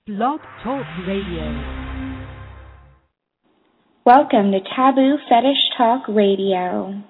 Blog Talk Radio. Welcome to Taboo Fetish Talk Radio.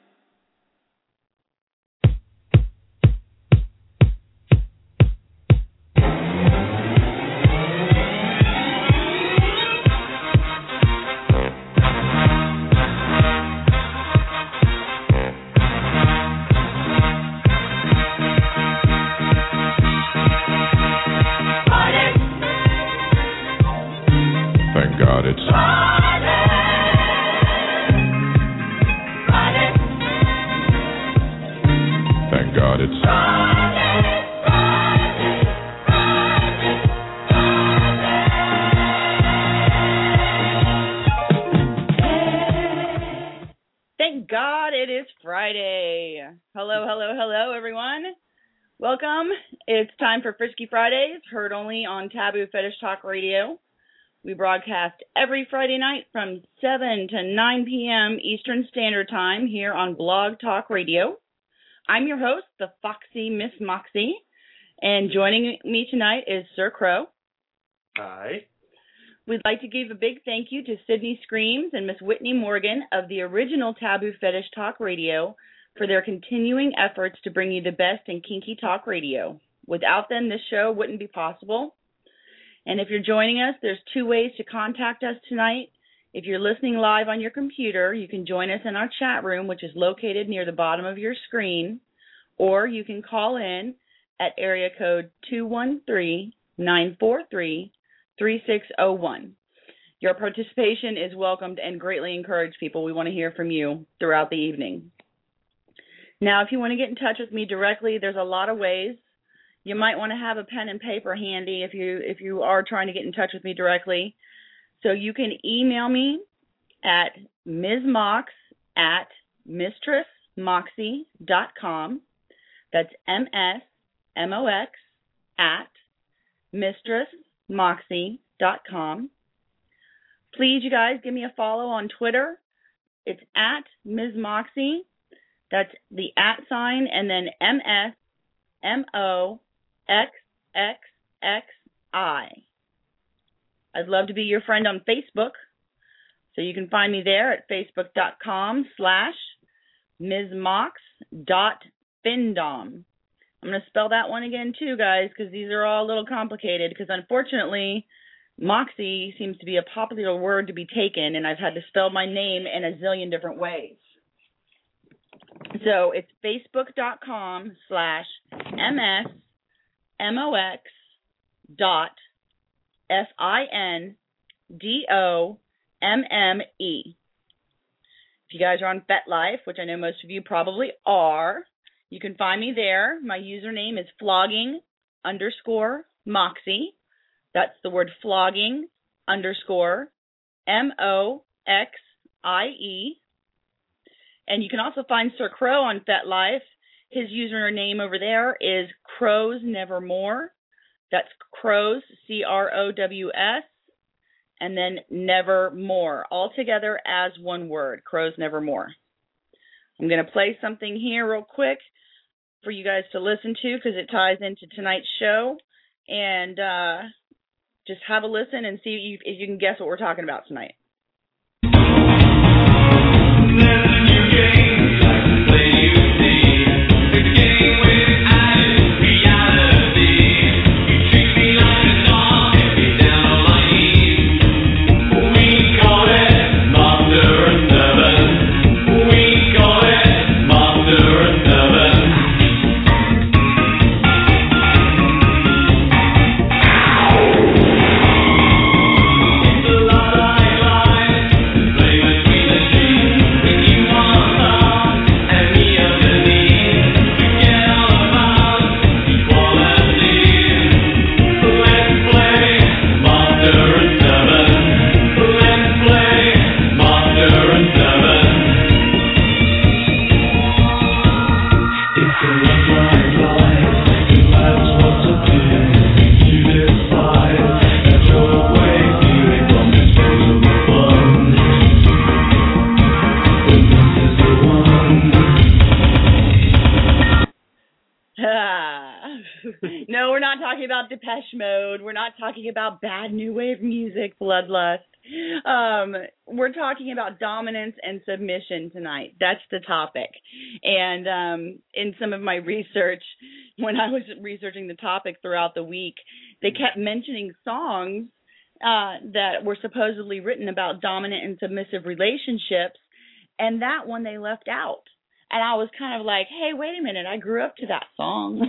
Hello, everyone. Welcome. It's time for Frisky Fridays, heard only on Taboo Fetish Talk Radio. We broadcast every Friday night from 7 to 9 p.m. Eastern Standard Time here on Blog Talk Radio. I'm your host, the Foxy Miss Moxie, and joining me tonight is Sir Crow. Hi. We'd like to give a big thank you to Sydney Screams and Miss Whitney Morgan of the original Taboo Fetish Talk Radio for their continuing efforts to bring you the best in kinky talk radio. Without them, this show wouldn't be possible. And if you're joining us, there's two ways to contact us tonight. If you're listening live on your computer, you can join us in our chat room, which is located near the bottom of your screen, or you can call in at area code 213-943-3601. Your participation is welcomed and greatly encouraged, people. We want to hear from you throughout the evening. Now, if you want to get in touch with me directly, there's a lot of ways. You might want to have a pen and paper handy if you are trying to get in touch with me directly. So you can email me at msmox@mistressmoxie.com. That's msmox@mistressmoxie.com. Please, you guys, give me a follow on Twitter. It's at Ms. Moxie. That's the @ and then MSMOXXXI. I'd love to be your friend on Facebook. So you can find me there at facebook.com/MsMox.Findom. I'm going to spell that one again too, guys, because these are all a little complicated, because unfortunately, Moxie seems to be a popular word to be taken, and I've had to spell my name in a zillion different ways. So it's facebook.com/MSMOX.FINDOMME. If you guys are on FetLife, which I know most of you probably are, you can find me there. My username is flogging_Moxie. That's the word flogging_MOXIE. And you can also find Sir Crow on FetLife. His username over there is Crows Nevermore. That's Crows, CROWS, and then Nevermore, all together as one word, Crows Nevermore. I'm going to play something here real quick for you guys to listen to because it ties into tonight's show. And just have a listen and see if you can guess what we're talking about tonight. When you talking about Depeche Mode. We're not talking about bad new wave music, bloodlust. We're talking about dominance and submission tonight. That's the topic. And in some of my research, when I was researching the topic throughout the week, they kept mentioning songs that were supposedly written about dominant and submissive relationships, and that one they left out. And I was kind of like, hey, wait a minute, I grew up to that song.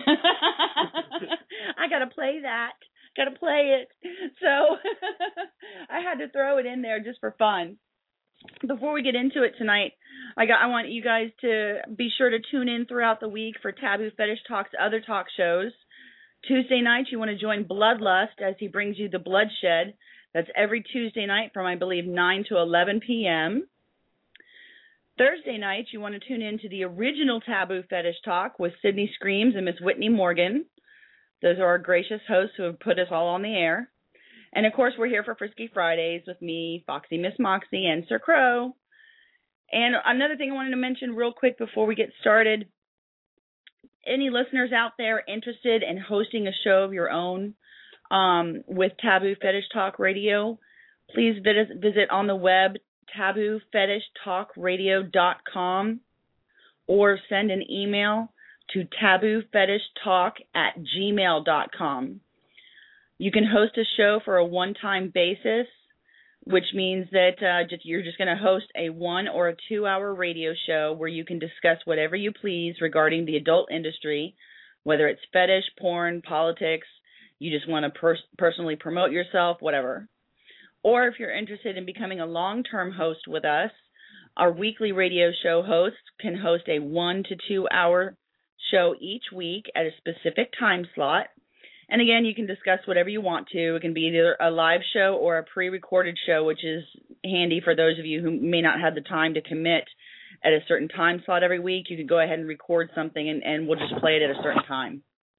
I got to play that. Got to play it. So I had to throw it in there just for fun. Before we get into it tonight, I want you guys to be sure to tune in throughout the week for Taboo Fetish Talk's other talk shows. Tuesday nights, you want to join Bloodlust as he brings you the bloodshed. That's every Tuesday night from, I believe, 9 to 11 p.m. Thursday nights, you want to tune in to the original Taboo Fetish Talk with Sydney Screams and Miss Whitney Morgan. Those are our gracious hosts who have put us all on the air. And, of course, we're here for Frisky Fridays with me, Foxy Miss Moxie, and Sir Crow. And another thing I wanted to mention real quick before we get started, any listeners out there interested in hosting a show of your own with Taboo Fetish Talk Radio, please visit on the web taboofetishtalkradio.com or send an email to taboofetishtalk@gmail.com. You can host a show for a one-time basis, which means that you're just going to host a 1 or a 2 hour radio show where you can discuss whatever you please regarding the adult industry, whether it's fetish, porn, politics, you just want to personally promote yourself, whatever. Or if you're interested in becoming a long-term host with us, our weekly radio show hosts can host a 1 to 2 hour show each week at a specific time slot. And again, you can discuss whatever you want to. It can be either a live show or a pre-recorded show, which is handy for those of you who may not have the time to commit at a certain time slot every week. You can go ahead and record something, and we'll just play it at a certain time.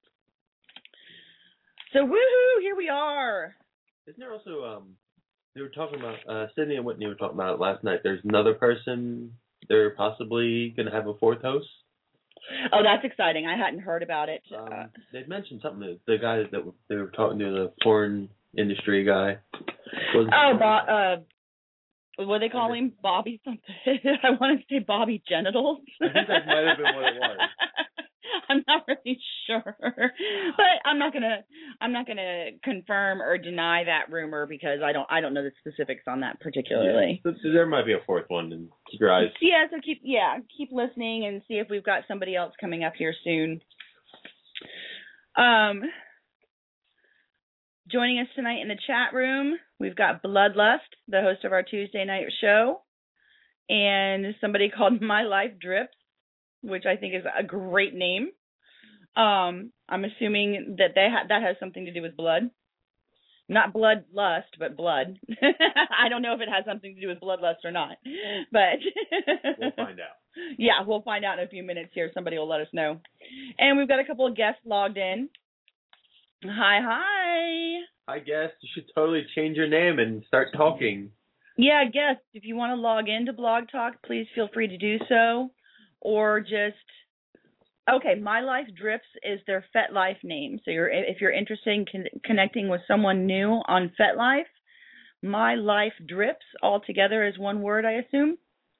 So, woohoo, here we are. Isn't there also, they were talking about, Sydney and Whitney were talking about it last night. There's another person, they're possibly going to have a fourth host. Oh, that's exciting. I hadn't heard about it. They'd mentioned something, the guy that they were talking to, the porn industry guy. What do they call him? Bobby something? I want to say Bobby Genitals. I think that might have been what it was. I'm not really sure, but I'm not gonna confirm or deny that rumor because I don't know the specifics on that particularly. Yeah. So there might be a fourth one, and keep your eyes. Yeah, so keep listening and see if we've got somebody else coming up here soon. Joining us tonight in the chat room, we've got Bloodlust, the host of our Tuesday night show, and somebody called My Life Drips, which I think is a great name. I'm assuming that that has something to do with blood. Not bloodlust, but blood. I don't know if it has something to do with bloodlust or not, but we'll find out. Yeah, we'll find out in a few minutes here. Somebody will let us know. And we've got a couple of guests logged in. Hi. Hi, guests. You should totally change your name and start talking. Yeah, guests, if you want to log into Blog Talk, please feel free to do so. Or just, My Life Drips is their FetLife name. So if you're interested in connecting with someone new on FetLife, My Life Drips, all together is one word, I assume.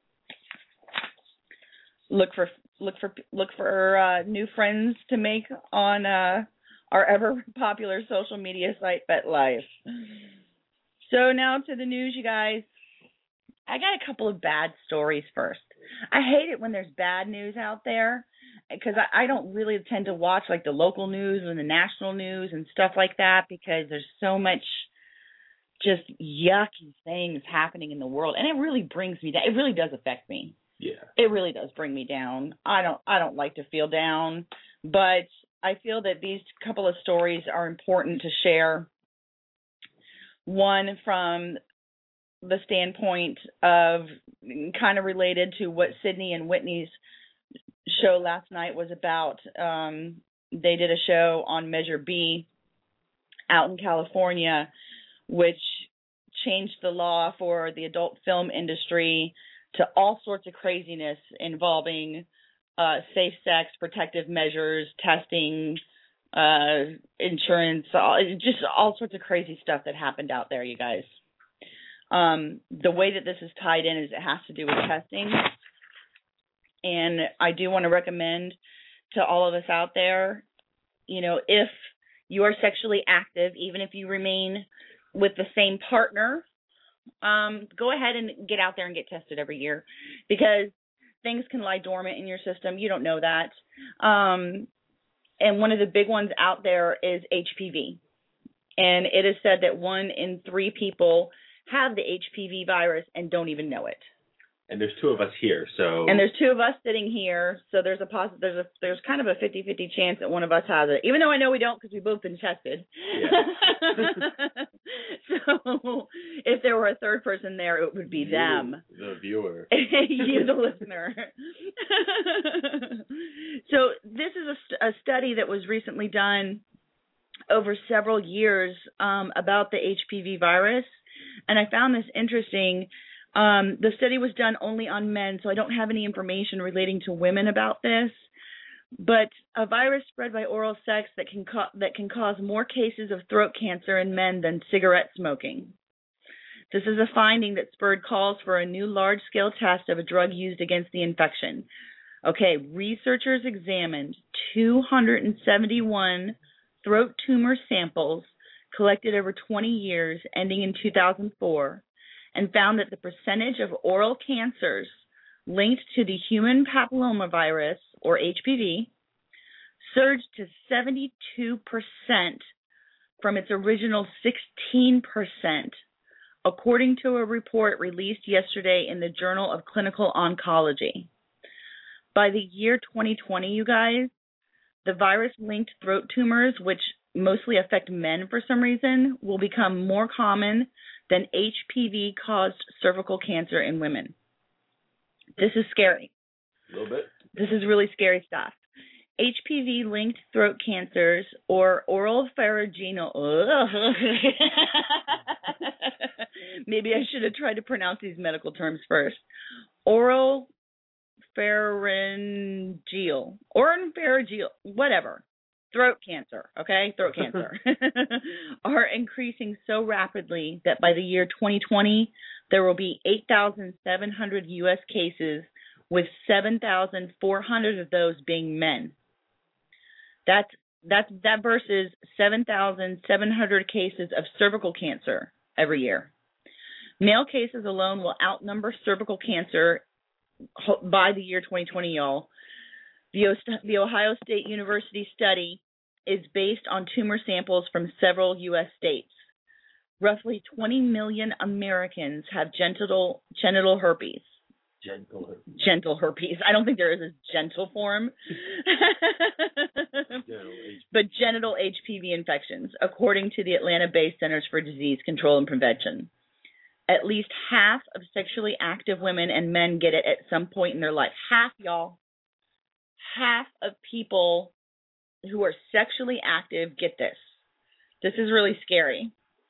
Look for new friends to make on our ever popular social media site, FetLife. So now to the news, you guys. I got a couple of bad stories first. I hate it when there's bad news out there because I don't really tend to watch like the local news and the national news and stuff like that because there's so much just yucky things happening in the world, and it really brings me down. It really does affect me. Yeah. It really does bring me down. I don't like to feel down, but I feel that these couple of stories are important to share. One from the standpoint of kind of related to what Sydney and Whitney's show last night was about. They did a show on Measure B out in California, which changed the law for the adult film industry to all sorts of craziness involving safe sex, protective measures, testing, insurance, just all sorts of crazy stuff that happened out there, you guys. The way that this is tied in is it has to do with testing. And I do want to recommend to all of us out there, if you are sexually active, even if you remain with the same partner, go ahead and get out there and get tested every year, because things can lie dormant in your system. You don't know that. And one of the big ones out there is HPV. And it is said that 1 in 3 people have the HPV virus and don't even know it. And there's 2 of us here, so. And there's 2 of us sitting here, so there's kind of a 50-50 chance that one of us has it, even though I know we don't because we've both been tested. Yeah. So if there were a third person there, it would be them. The viewer. You, the listener. So this is a study that was recently done over several years about the HPV virus, and I found this interesting. The study was done only on men, so I don't have any information relating to women about this. But a virus spread by oral sex that can cause more cases of throat cancer in men than cigarette smoking. This is a finding that spurred calls for a new large-scale test of a drug used against the infection. Okay, researchers examined 271 throat tumor samples collected over 20 years, ending in 2004. And found that the percentage of oral cancers linked to the human papillomavirus, or HPV, surged to 72% from its original 16%, according to a report released yesterday in the Journal of Clinical Oncology. By the year 2020, you guys, the virus-linked throat tumors, which mostly affect men for some reason, will become more common than HPV-caused cervical cancer in women. This is scary. A little bit. This is really scary stuff. HPV-linked throat cancers, or oral pharyngeal. Maybe I should have tried to pronounce these medical terms first. Oral pharyngeal, whatever. Throat cancer, okay? Throat cancer are increasing so rapidly that by the year 2020, there will be 8,700 U.S. cases, with 7,400 of those being men. That versus 7,700 cases of cervical cancer every year. Male cases alone will outnumber cervical cancer by the year 2020, y'all. The Ohio State University study is based on tumor samples from several U.S. states. Roughly 20 million Americans have genital herpes. Gentle herpes. I don't think there is a gentle form. But genital HPV infections, according to the Atlanta-based Centers for Disease Control and Prevention. At least half of sexually active women and men get it at some point in their life. Half, y'all. Half of people who are sexually active get this. This is really scary.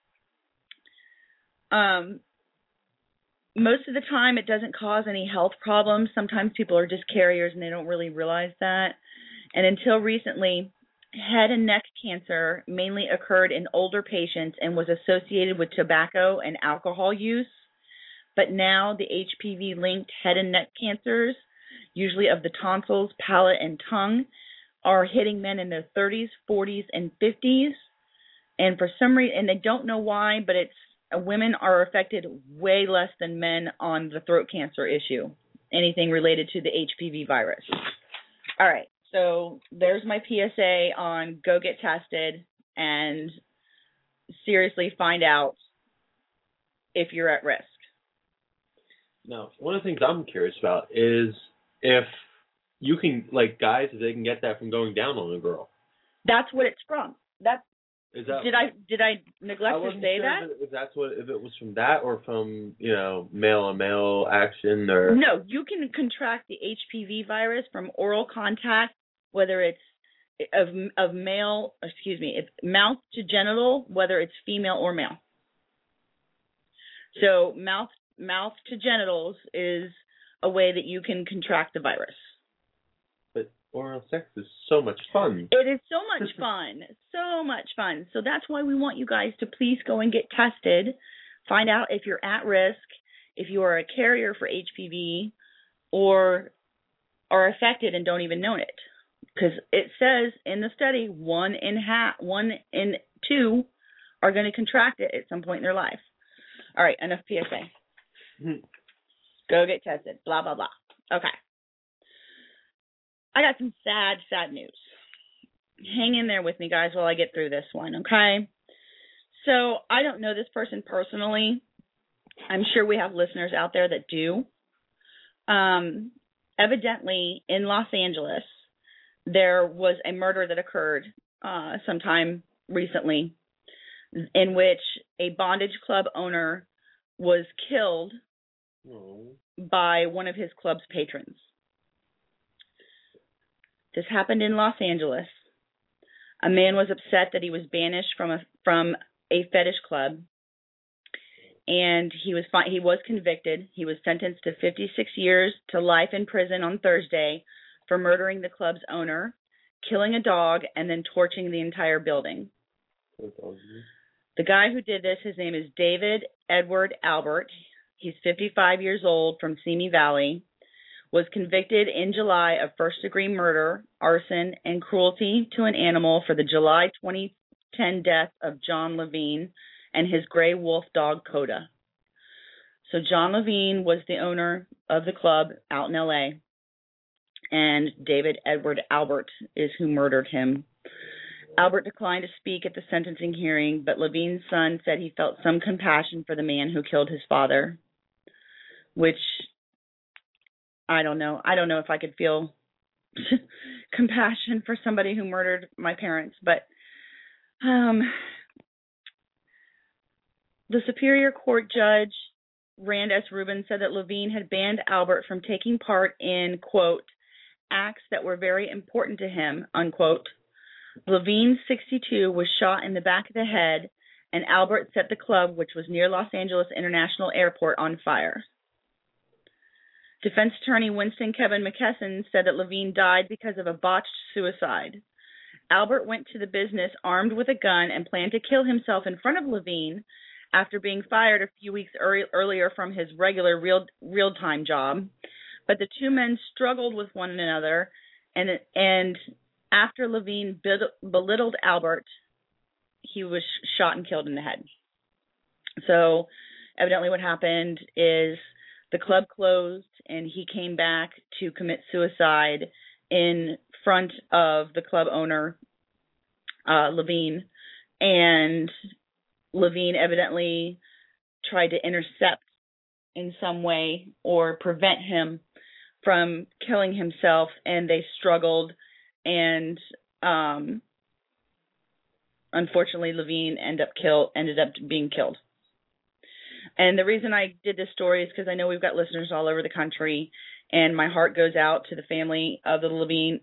Most of the time, it doesn't cause any health problems. Sometimes people are just carriers and they don't really realize that. And until recently, head and neck cancer mainly occurred in older patients and was associated with tobacco and alcohol use. But now the HPV-linked head and neck cancers, usually of the tonsils, palate, and tongue, are hitting men in their 30s, 40s, and 50s. And for some reason, and they don't know why, but women are affected way less than men on the throat cancer issue, anything related to the HPV virus. All right, so there's my PSA on go get tested and seriously find out if you're at risk. Now, one of the things I'm curious about is if you can, like guys, if they can get that from going down on a girl. That's what it's from. Is that, did I neglect to say that? If it was from that or from, male on male action or. No, you can contract the HPV virus from oral contact, whether it's of male, it's mouth to genital, whether it's female or male. So mouth to genitals is a way that you can contract the virus. But Oral sex is so much fun. It is so much fun. So much fun. So that's why we want you guys to please go and get tested. Find out if you're at risk, if you are a carrier for HPV, or are affected and don't even know it. Because it says in the study, 1 in 2 are going to contract it at some point in their life. All right, enough PSA. Go get tested. Blah, blah, blah. Okay. I got some sad news. Hang in there with me, guys, while I get through this one, okay? So I don't know this person personally. I'm sure we have listeners out there that do. Evidently, in Los Angeles, there was a murder that occurred sometime recently in which a bondage club owner was killed by one of his club's patrons. This happened in Los Angeles. A man was upset that he was banished from a fetish club, and he was convicted. He was sentenced to 56 years to life in prison on Thursday for murdering the club's owner, killing a dog, and then torching the entire building. The guy who did this, his name is David Edward Albert. He's 55 years old from Simi Valley. Was convicted in July of first-degree murder, arson, and cruelty to an animal for the July 2010 death of John Levine and his gray wolf dog, Coda. So John Levine was the owner of the club out in L.A., and David Edward Albert is who murdered him. Albert declined to speak at the sentencing hearing, but Levine's son said he felt some compassion for the man who killed his father, which I don't know. I don't know if I could feel compassion for somebody who murdered my parents, but the Superior Court Judge, Rand S. Rubin, said that Levine had banned Albert from taking part in, quote, acts that were very important to him, unquote. Levine, 62, was shot in the back of the head, and Albert set the club, which was near Los Angeles International Airport, on fire. Defense attorney Winston Kevin McKesson said that Levine died because of a botched suicide. Albert went to the business armed with a gun and planned to kill himself in front of Levine after being fired a few weeks earlier from his regular real-time job. But the two men struggled with one another, and after Levine belittled Albert, he was shot and killed in the head. So evidently what happened is the club closed, and he came back to commit suicide in front of the club owner, Levine. And Levine evidently tried to intercept in some way or prevent him from killing himself, and they struggled, and unfortunately Levine ended up being killed. And the reason I did this story is because I know we've got listeners all over the country, and my heart goes out to the family of the Levine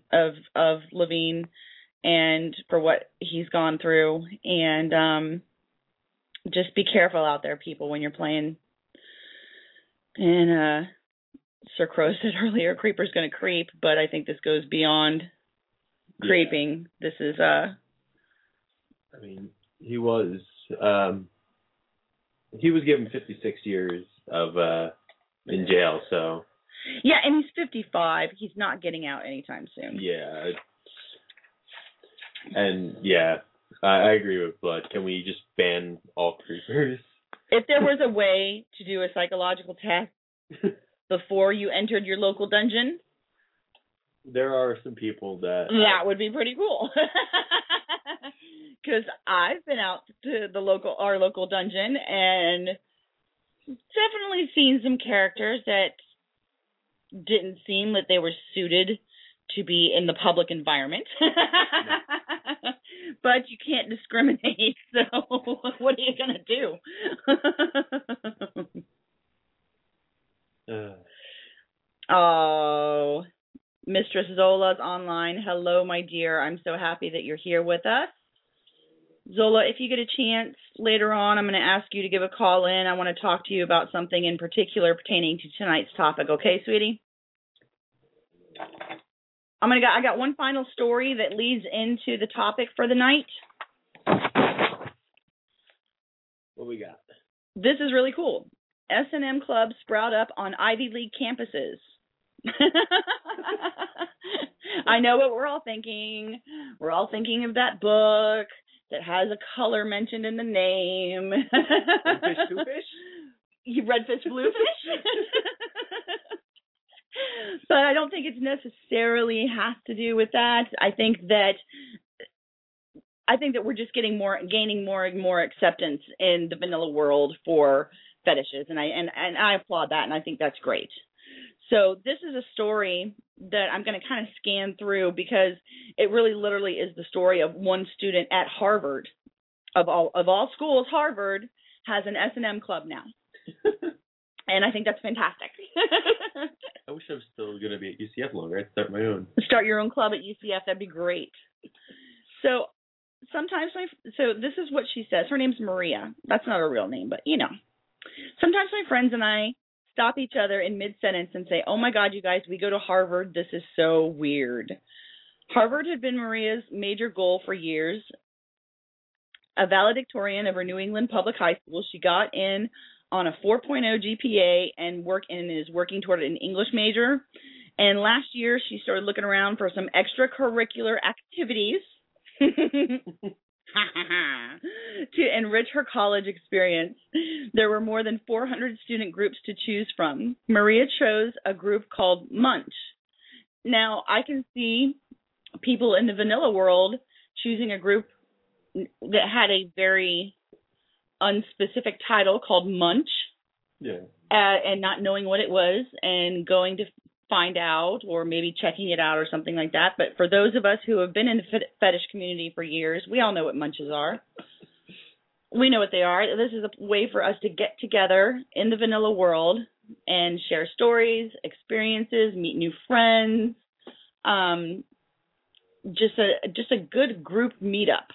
and for what he's gone through. And just be careful out there, people, when you're playing. And Sir Crow said earlier, creeper's going to creep, but I think this goes beyond creeping. This is I mean, he was given 56 years of in jail, so. Yeah, and he's 55. He's not getting out anytime soon. Yeah. And yeah, I agree with Blood. Can we just ban all creepers? If there was a way to do a psychological test before you entered your local dungeon, there are some people that would be pretty cool. Because I've been out to our local dungeon and definitely seen some characters that didn't seem that they were suited to be in the public environment. But you can't discriminate, so what are you going to do? Oh, Mistress Zola's online. Hello, my dear. I'm so happy that you're here with us. Zola, if you get a chance later on, I'm going to ask you to give a call in. I want to talk to you about something in particular pertaining to tonight's topic. Okay, sweetie? I got one final story that leads into the topic for the night. What we got? This is really cool. S&M clubs sprout up on Ivy League campuses. I know what we're all thinking. We're all thinking of that book that has a color mentioned in the name. Fish, two fish? You redfish, bluefish? But I don't think it necessarily has to do with that. I think that we're just gaining more and more acceptance in the vanilla world for fetishes, and I applaud that, and I think that's great. So this is a story that I'm going to kind of scan through because it really literally is the story of one student at Harvard. Of all schools, Harvard has an S&M club now. And I think that's fantastic. I wish I was still going to be at UCF longer. I'd start my own. Start your own club at UCF. That'd be great. So this is what she says. Her name's Maria. That's not her real name, but you know. Sometimes my friends and I stop each other in mid-sentence and say, "Oh my God, you guys, we go to Harvard. This is so weird." Harvard had been Maria's major goal for years. A valedictorian of her New England public high school, she got in on a 4.0 GPA and is working toward an English major. And last year, she started looking around for some extracurricular activities to enrich her college experience. There were more than 400 student groups to choose from. Maria chose a group called Munch. Now, I can see people in the vanilla world choosing a group that had a very unspecific title called Munch, and not knowing what it was and going to find out or maybe checking it out or something like that. But for those of us who have been in the fetish community for years, we all know what munches are. We know what they are. This is a way for us to get together in the vanilla world and share stories, experiences, meet new friends, just a good group meetup.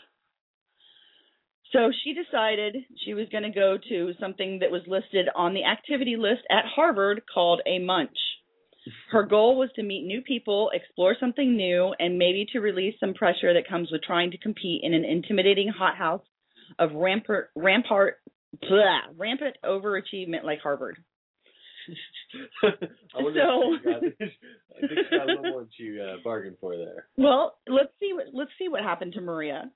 So she decided she was going to go to something that was listed on the activity list at Harvard called a munch. Her goal was to meet new people, explore something new, and maybe to release some pressure that comes with trying to compete in an intimidating hothouse of rampant overachievement like Harvard. I think she got a little more than she bargained for there. Well, let's see what happened to Maria.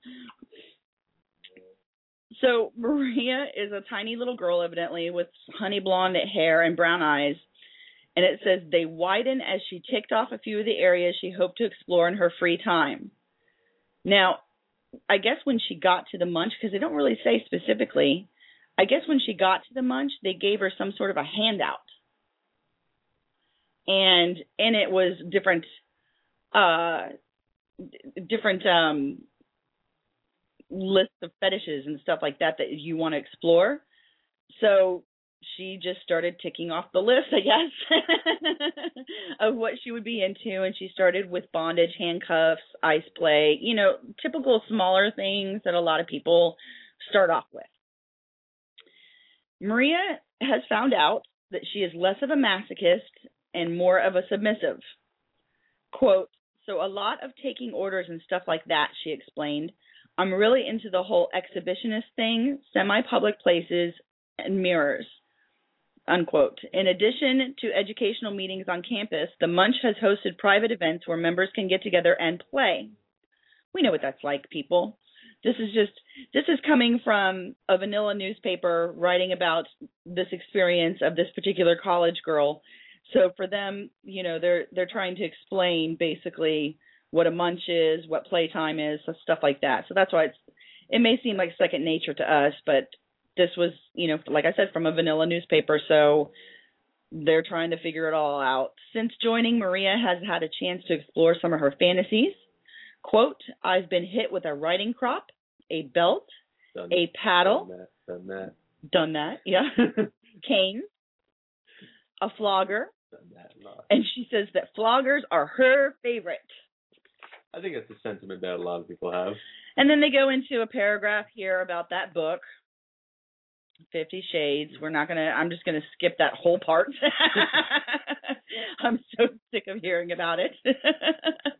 So Maria is a tiny little girl, evidently, with honey blonde hair and brown eyes. And it says they widen as she ticked off a few of the areas she hoped to explore in her free time. Now, I guess when she got to the munch, because they don't really say specifically, I guess when she got to the munch, they gave her some sort of a handout. And in it was different lists of fetishes and stuff like that you want to explore. So she just started ticking off the list, I guess, of what she would be into. And she started with bondage, handcuffs, ice play, typical smaller things that a lot of people start off with. Maria has found out that she is less of a masochist and more of a submissive. Quote, "So a lot of taking orders and stuff like that," she explained. "I'm really into the whole exhibitionist thing, semi-public places, and mirrors." Unquote. In addition to educational meetings on campus, the Munch has hosted private events where members can get together and play. We know what that's like, people. This is coming from a vanilla newspaper writing about this experience of this particular college girl. So for them, they're trying to explain basically what a munch is, what playtime is, stuff like that. So that's why it may seem like second nature to us, but this was, like I said, from a vanilla newspaper, so they're trying to figure it all out. Since joining, Maria has had a chance to explore some of her fantasies. Quote, "I've been hit with a riding crop, a belt, a paddle." Done that, yeah. Cane, a flogger. Done that a lot. And she says that floggers are her favorite. I think that's a sentiment that a lot of people have. And then they go into a paragraph here about that book, 50 Shades. I'm just going to skip that whole part. I'm so sick of hearing about it.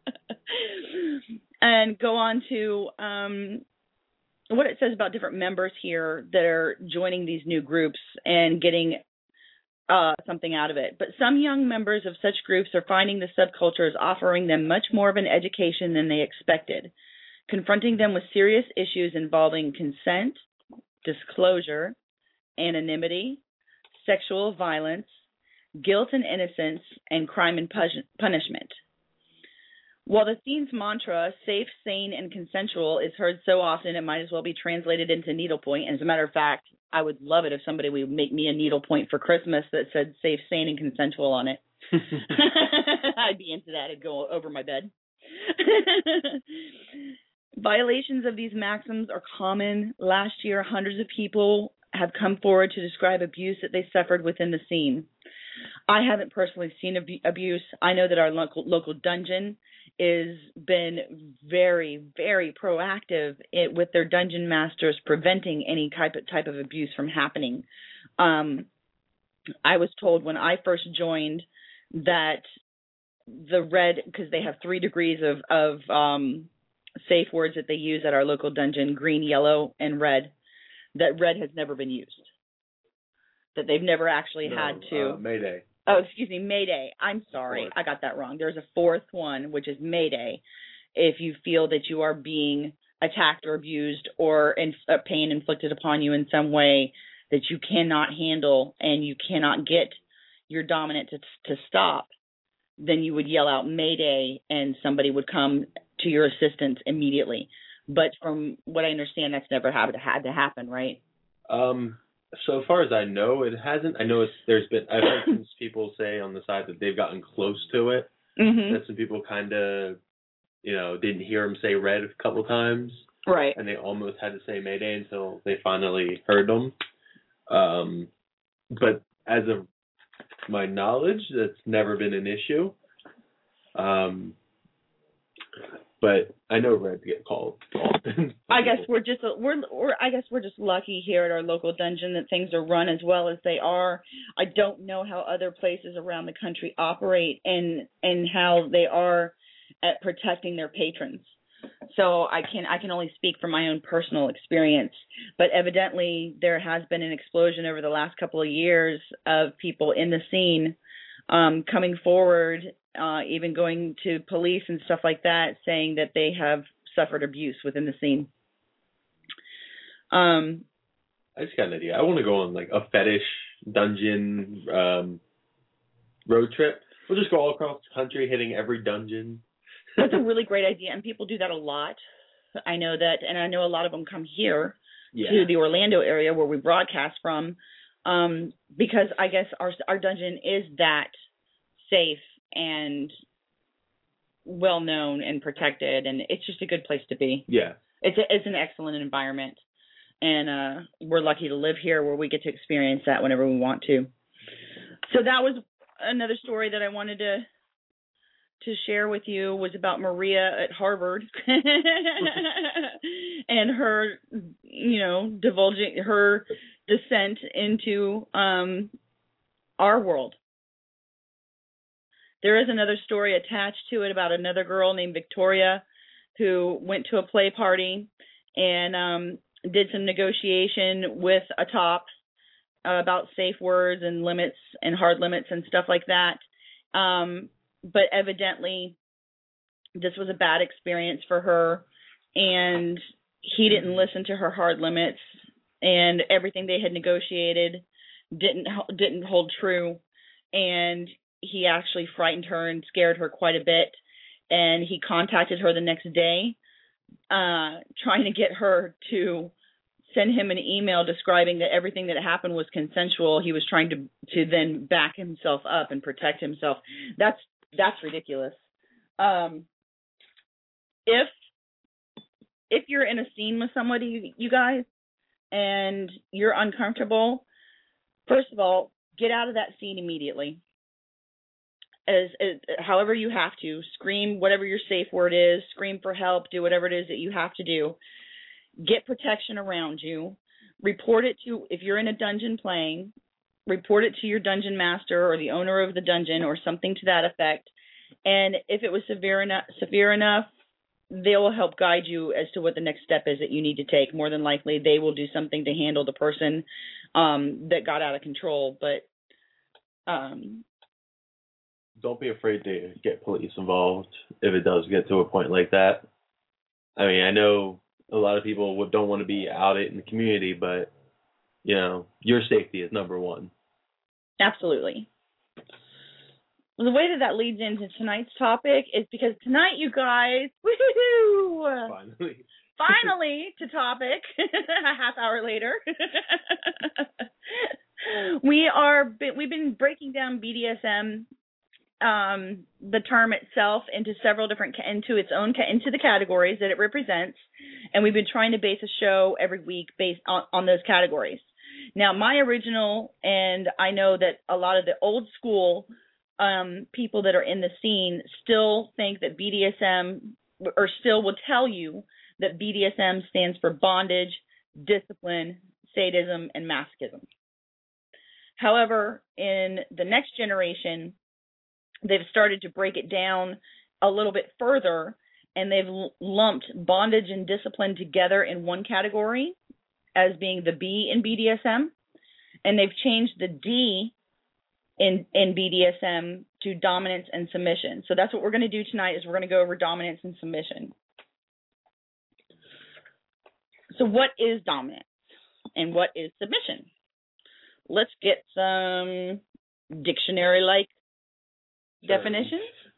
And go on to what it says about different members here that are joining these new groups and getting something out of it. But some young members of such groups are finding the subculture is offering them much more of an education than they expected, confronting them with serious issues involving consent, disclosure, anonymity, sexual violence, guilt and innocence, and crime and punishment. While the scene's mantra, safe, sane, and consensual, is heard so often it might as well be translated into needlepoint. And as a matter of fact, I would love it if somebody would make me a needlepoint for Christmas that said safe, sane, and consensual on it. I'd be into that. It'd go over my bed. Violations of these maxims are common. Last year, hundreds of people have come forward to describe abuse that they suffered within the scene. I haven't personally seen abuse. I know that our local dungeon has been very, very proactive with their dungeon masters preventing any type of abuse from happening. I was told when I first joined that the red, because they have 3 degrees of safe words that they use at our local dungeon, green, yellow, and red, that red has never been used. That they've never actually had to. Mayday. Oh, excuse me, Mayday. I'm sorry. I got that wrong. There's a 4th one, which is Mayday. If you feel that you are being attacked or abused or pain inflicted upon you in some way that you cannot handle and you cannot get your dominant to stop, then you would yell out Mayday and somebody would come to your assistance immediately. But from what I understand, that's never had to happen, right? So far as I know, it hasn't. I know I've heard some people say on the side that they've gotten close to it. Mm-hmm. That some people kind of, didn't hear him say red a couple times. Right. And they almost had to say Mayday until they finally heard them. But as of my knowledge, that's never been an issue. But I know red get called often. I guess we're just lucky here at our local dungeon that things are run as well as they are. I don't know how other places around the country operate and how they are at protecting their patrons. So I can only speak from my own personal experience. But evidently there has been an explosion over the last couple of years of people in the scene coming forward, even going to police and stuff like that, saying that they have suffered abuse within the scene. I just got an idea. I want to go on like a fetish dungeon road trip. We'll just go all across the country, hitting every dungeon. That's a really great idea, and people do that a lot. I know that, and I know a lot of them come here to the Orlando area where we broadcast from, because I guess our dungeon is that safe and well known and protected, and it's just a good place to be. Yeah, it's an excellent environment, and we're lucky to live here where we get to experience that whenever we want to. So that was another story that I wanted to share with you, was about Maria at Harvard and her, divulging her descent into our world. There is another story attached to it about another girl named Victoria who went to a play party and did some negotiation with a top about safe words and limits and hard limits and stuff like that. But evidently this was a bad experience for her, and he didn't listen to her hard limits, and everything they had negotiated didn't hold true, and he actually frightened her and scared her quite a bit, and he contacted her the next day trying to get her to send him an email describing that everything that happened was consensual. He was trying to then back himself up and protect himself. That's ridiculous. If you're in a scene with somebody, you guys, and you're uncomfortable, first of all, get out of that scene immediately. As however you have to, scream whatever your safe word is, scream for help, do whatever it is that you have to do. Get protection around you. Report it to, if you're in a dungeon playing, report it to your dungeon master or the owner of the dungeon or something to that effect, And if it was severe enough, they will help guide you as to what the next step is that you need to take. More than likely, they will do something to handle the person that got out of control. But don't be afraid to get police involved if it does get to a point like that. I mean, I know a lot of people don't want to be out in the community, but, you know, your safety is number one. Absolutely. The way that leads into tonight's topic is because tonight, you guys, woohoo! Finally to topic, a half hour later. We've been breaking down BDSM, the term itself, into the categories that it represents, and we've been trying to base a show every week based on those categories. Now, my original, and I know that a lot of the old school people that are in the scene still think that BDSM, or still will tell you that BDSM stands for bondage, discipline, sadism, and masochism. However, in the next generation, they've started to break it down a little bit further, and they've lumped bondage and discipline together in one category as being the B in BDSM, and they've changed the D in BDSM to dominance and submission. So that's what we're going to do tonight, is we're going to go over dominance and submission. So what is dominance and what is submission? Let's get some dictionary-like definitions.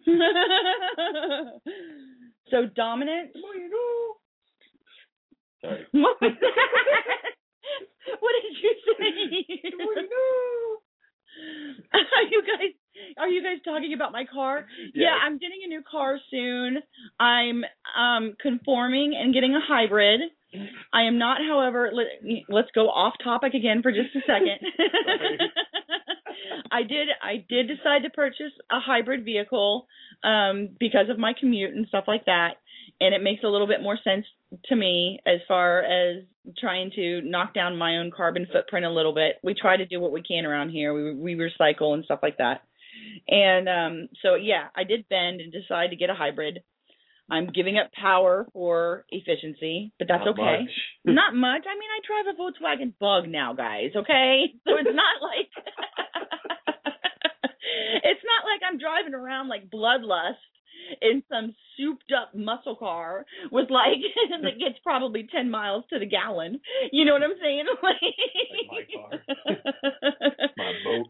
So dominance. Sorry. What was that? What did you say? Are you guys talking about my car? Yeah, I'm getting a new car soon. I'm conforming and getting a hybrid. I am not, however, let's go off topic again for just a second. I did decide to purchase a hybrid vehicle because of my commute and stuff like that, and it makes a little bit more sense to me as far as trying to knock down my own carbon footprint a little bit. We try to do what we can around here. We recycle and stuff like that. And so, yeah, I did bend and decide to get a hybrid. I'm giving up power for efficiency, but that's okay. Not much. I mean, I drive a Volkswagen Bug now, guys, okay? So it's not like it's not like I'm driving around like Bloodlust in some souped up muscle car with like that gets probably 10 miles to the gallon. You know what I'm saying? Like my car. My boat.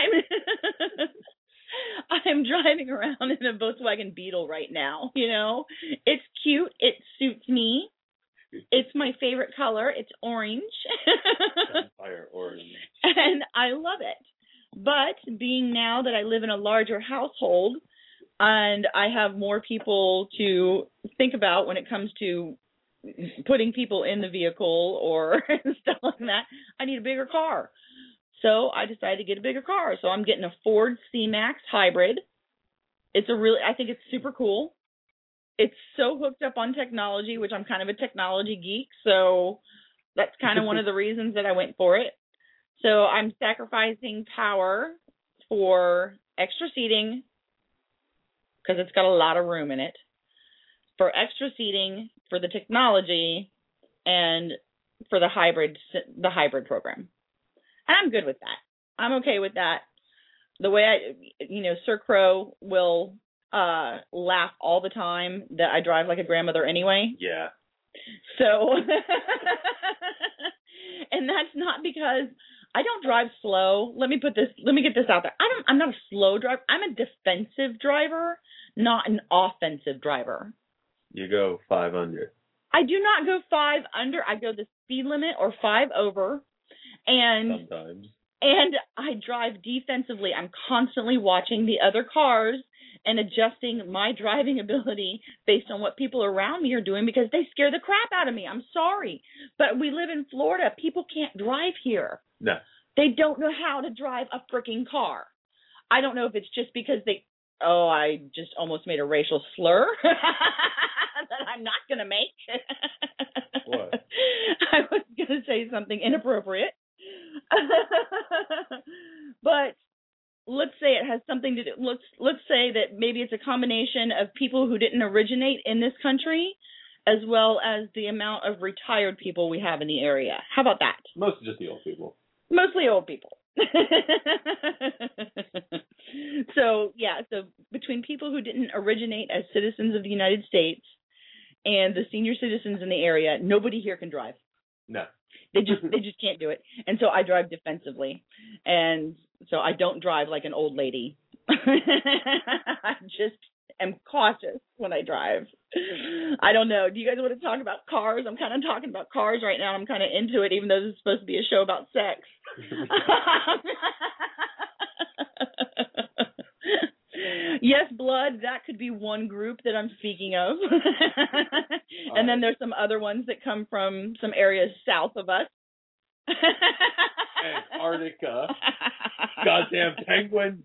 I'm driving around in a Volkswagen Beetle right now, you know. It's cute. It suits me. It's my favorite color. It's orange. Fire orange. And I love it. But being now that I live in a larger household and I have more people to think about when it comes to putting people in the vehicle or stuff like that, I need a bigger car. So I decided to get a bigger car. So I'm getting a Ford C-Max hybrid. I think it's super cool. It's so hooked up on technology, which I'm kind of a technology geek. So that's kind of one of the reasons that I went for it. So I'm sacrificing power for extra seating because it's got a lot of room in it, for extra seating, for the technology, and for the hybrid program. And I'm good with that. I'm okay with that. The way Sir Crow will laugh all the time that I drive like a grandmother anyway. Yeah. So, and that's not because I don't drive slow. Let me get this out there. I'm not a slow driver. I'm a defensive driver, not an offensive driver. You go 5 under. I do not go 5 under. I go the speed limit or 5 over. And sometimes. And I drive defensively. I'm constantly watching the other cars and adjusting my driving ability based on what people around me are doing because they scare the crap out of me. I'm sorry. But we live in Florida. People can't drive here. No. They don't know how to drive a freaking car. I don't know if it's just because I just almost made a racial slur that I'm not going to make. What? I was going to say something inappropriate. But let's say it has something to do. Let's say that maybe it's a combination of people who didn't originate in this country, as well as the amount of retired people we have in the area. How about that? Mostly just the old people. Mostly old people. So between people who didn't originate as citizens of the United States and the senior citizens in the area, nobody here can drive. No. They just can't do it. And so I drive defensively. And so I don't drive like an old lady. I just am cautious when I drive. I don't know. Do you guys want to talk about cars? I'm kind of talking about cars right now. I'm kind of into it, even though this is supposed to be a show about sex. Yes, blood, that could be one group that I'm speaking of. And then there's some other ones that come from some areas south of us. Antarctica. Goddamn penguins.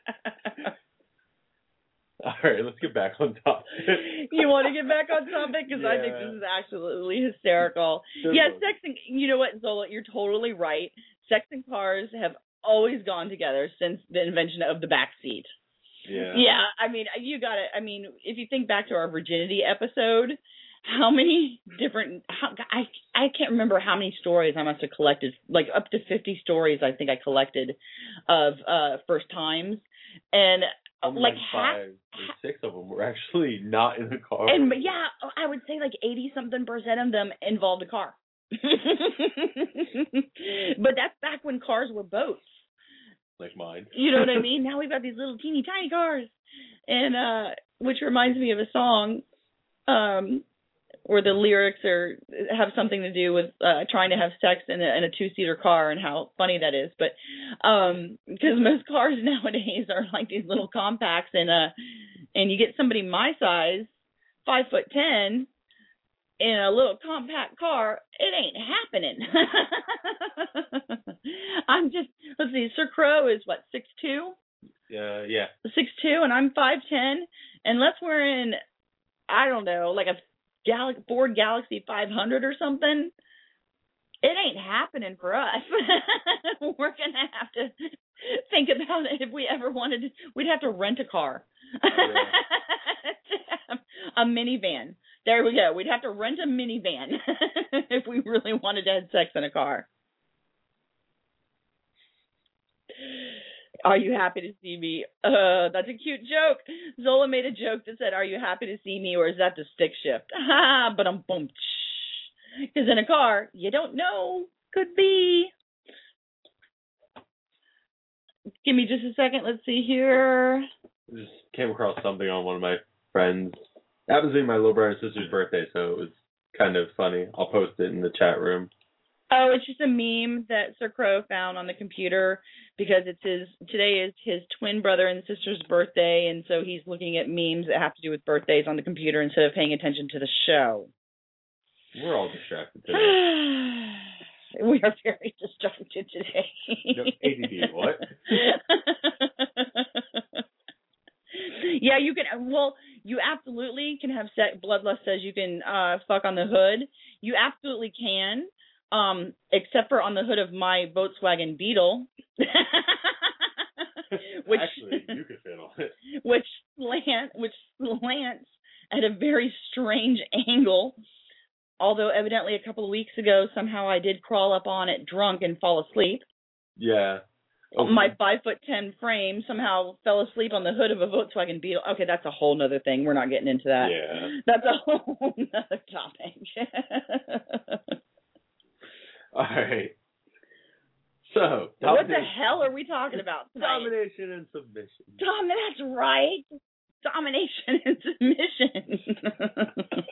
All right, let's get back on topic. You want to get back on topic? Because I think this is absolutely hysterical. Sex and, you know what, Zola, you're totally right. Sex and cars have always gone together since the invention of the back seat. Yeah, I mean, if you think back to our virginity episode, how many different, I can't remember how many stories I must have collected, like up to 50 stories I think I collected of first times. And like 5 or 6 of them were actually not in the car. And yeah, I would say like 80-something% of them involved a car. But that's back when cars were boats. Like mine. You know what I mean? Now we've got these little teeny tiny cars. And which reminds me of a song where the lyrics have something to do with trying to have sex in a 2-seater car and how funny that is. But because most cars nowadays are like these little compacts, and you get somebody my size, 5'10", in a little compact car, it ain't happening. Let's see, Sir Crow is what, 6'2"? Yeah. 6'2", and I'm 5'10", unless we're in, I don't know, like a Ford Galaxy 500 or something, it ain't happening for us. We're going to have to think about it. If we ever wanted to, we'd have to rent a car. A minivan. There we go. We'd have to rent a minivan if we really wanted to have sex in a car. Are you happy to see me? That's a cute joke. Zola made a joke that said, "Are you happy to see me, or is that the stick shift?" Ha! But I'm boom. Because in a car, you don't know. Could be. Give me just a second. Let's see here. I just came across something on one of my friends. It happens to be my little brother and sister's birthday, so it was kind of funny. I'll post it in the chat room. Oh, it's just a meme that Sir Crow found on the computer because today is his twin brother and sister's birthday, and so he's looking at memes that have to do with birthdays on the computer instead of paying attention to the show. We're all distracted today. We are very distracted today. No, ADD, what? Yeah, you can. Well, you absolutely can have sex. Bloodlust says you can fuck on the hood. You absolutely can. Except for on the hood of my Volkswagen Beetle. Which, actually, you could fit on it. Which slants at a very strange angle. Although evidently a couple of weeks ago, somehow I did crawl up on it drunk and fall asleep. Yeah. Okay. My 5'10" frame somehow fell asleep on the hood of a Volkswagen Beetle. Okay, that's a whole nother thing. We're not getting into that. Yeah. That's a whole nother topic. All right. So, what the hell are we talking about tonight? Domination and submission. That's right. Domination and submission.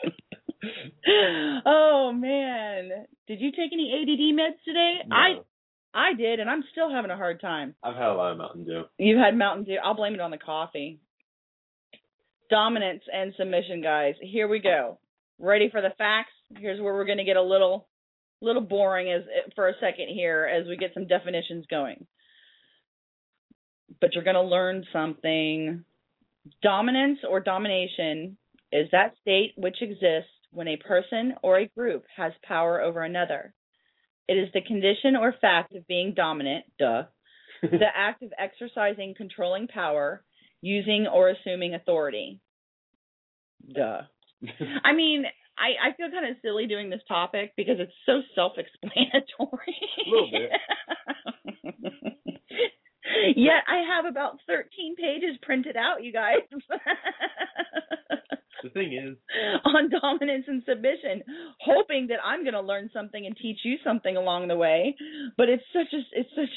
Oh, man. Did you take any ADD meds today? No. I did, and I'm still having a hard time. I've had a lot of Mountain Dew. You've had Mountain Dew. I'll blame it on the coffee. Dominance and submission, guys. Here we go. Ready for the facts? Here's where we're going to get a little boring for a second here as we get some definitions going. But you're going to learn something. Dominance or domination is that state which exists when a person or a group has power over another. It is the condition or fact of being dominant, The act of exercising controlling power, using or assuming authority. Duh. I mean, I feel kind of silly doing this topic because it's so self-explanatory. A little bit. Yet I have about 13 pages printed out, you guys. The thing is, on dominance and submission, hoping that I'm going to learn something and teach you something along the way. But it's such a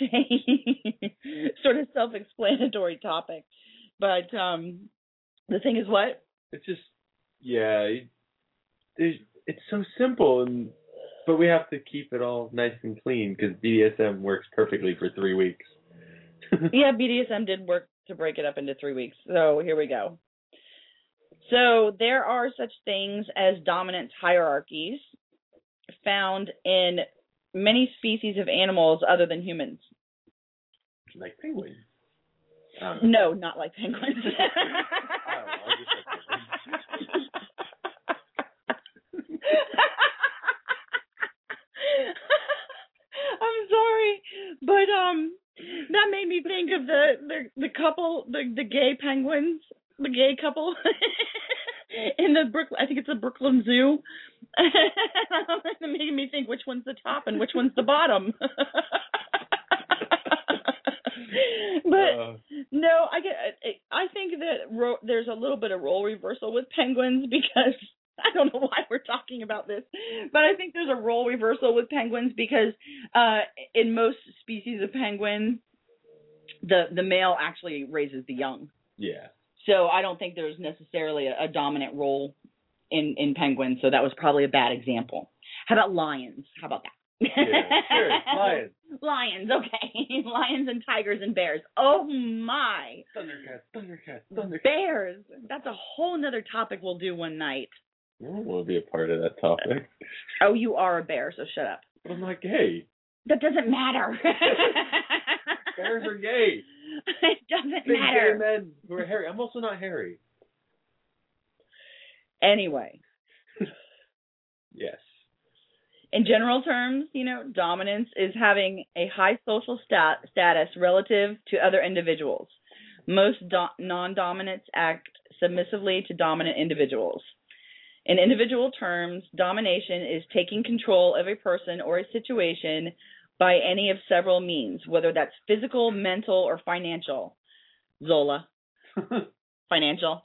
sort of self-explanatory topic. But the thing is, what? it's just, yeah, it's so simple, but we have to keep it all nice and clean because BDSM works perfectly for 3 weeks. Yeah, BDSM did work to break it up into 3 weeks. So here we go. So there are such things as dominance hierarchies found in many species of animals other than humans. Like penguins. No, not like penguins. I'm sorry, but that made me think of the couple, the gay penguins, the gay couple in the I think it's the Brooklyn Zoo. It made me think which one's the top and which one's the bottom. But no, I think that there's a little bit of role reversal with penguins because I don't know why we're talking about this, but I think there's a role reversal with penguins because in most species of penguin, the male actually raises the young. Yeah. So I don't think there's necessarily a dominant role in penguins. So that was probably a bad example. How about lions? How about that? Yeah, sure. Lions. Lions, okay. Lions and tigers and bears. Oh my. Thundercats. Bears. That's a whole nother topic we'll do one night. I don't want to be a part of that topic. Oh, you are a bear, so shut up. But I'm not gay. That doesn't matter. Bears are gay. It doesn't Big matter. gay men who are hairy. I'm also not hairy. Anyway. Yes. In general terms, dominance is having a high social status relative to other individuals. Most non-dominants act submissively to dominant individuals. In individual terms, domination is taking control of a person or a situation by any of several means, whether that's physical, mental, or financial. Zola. Financial.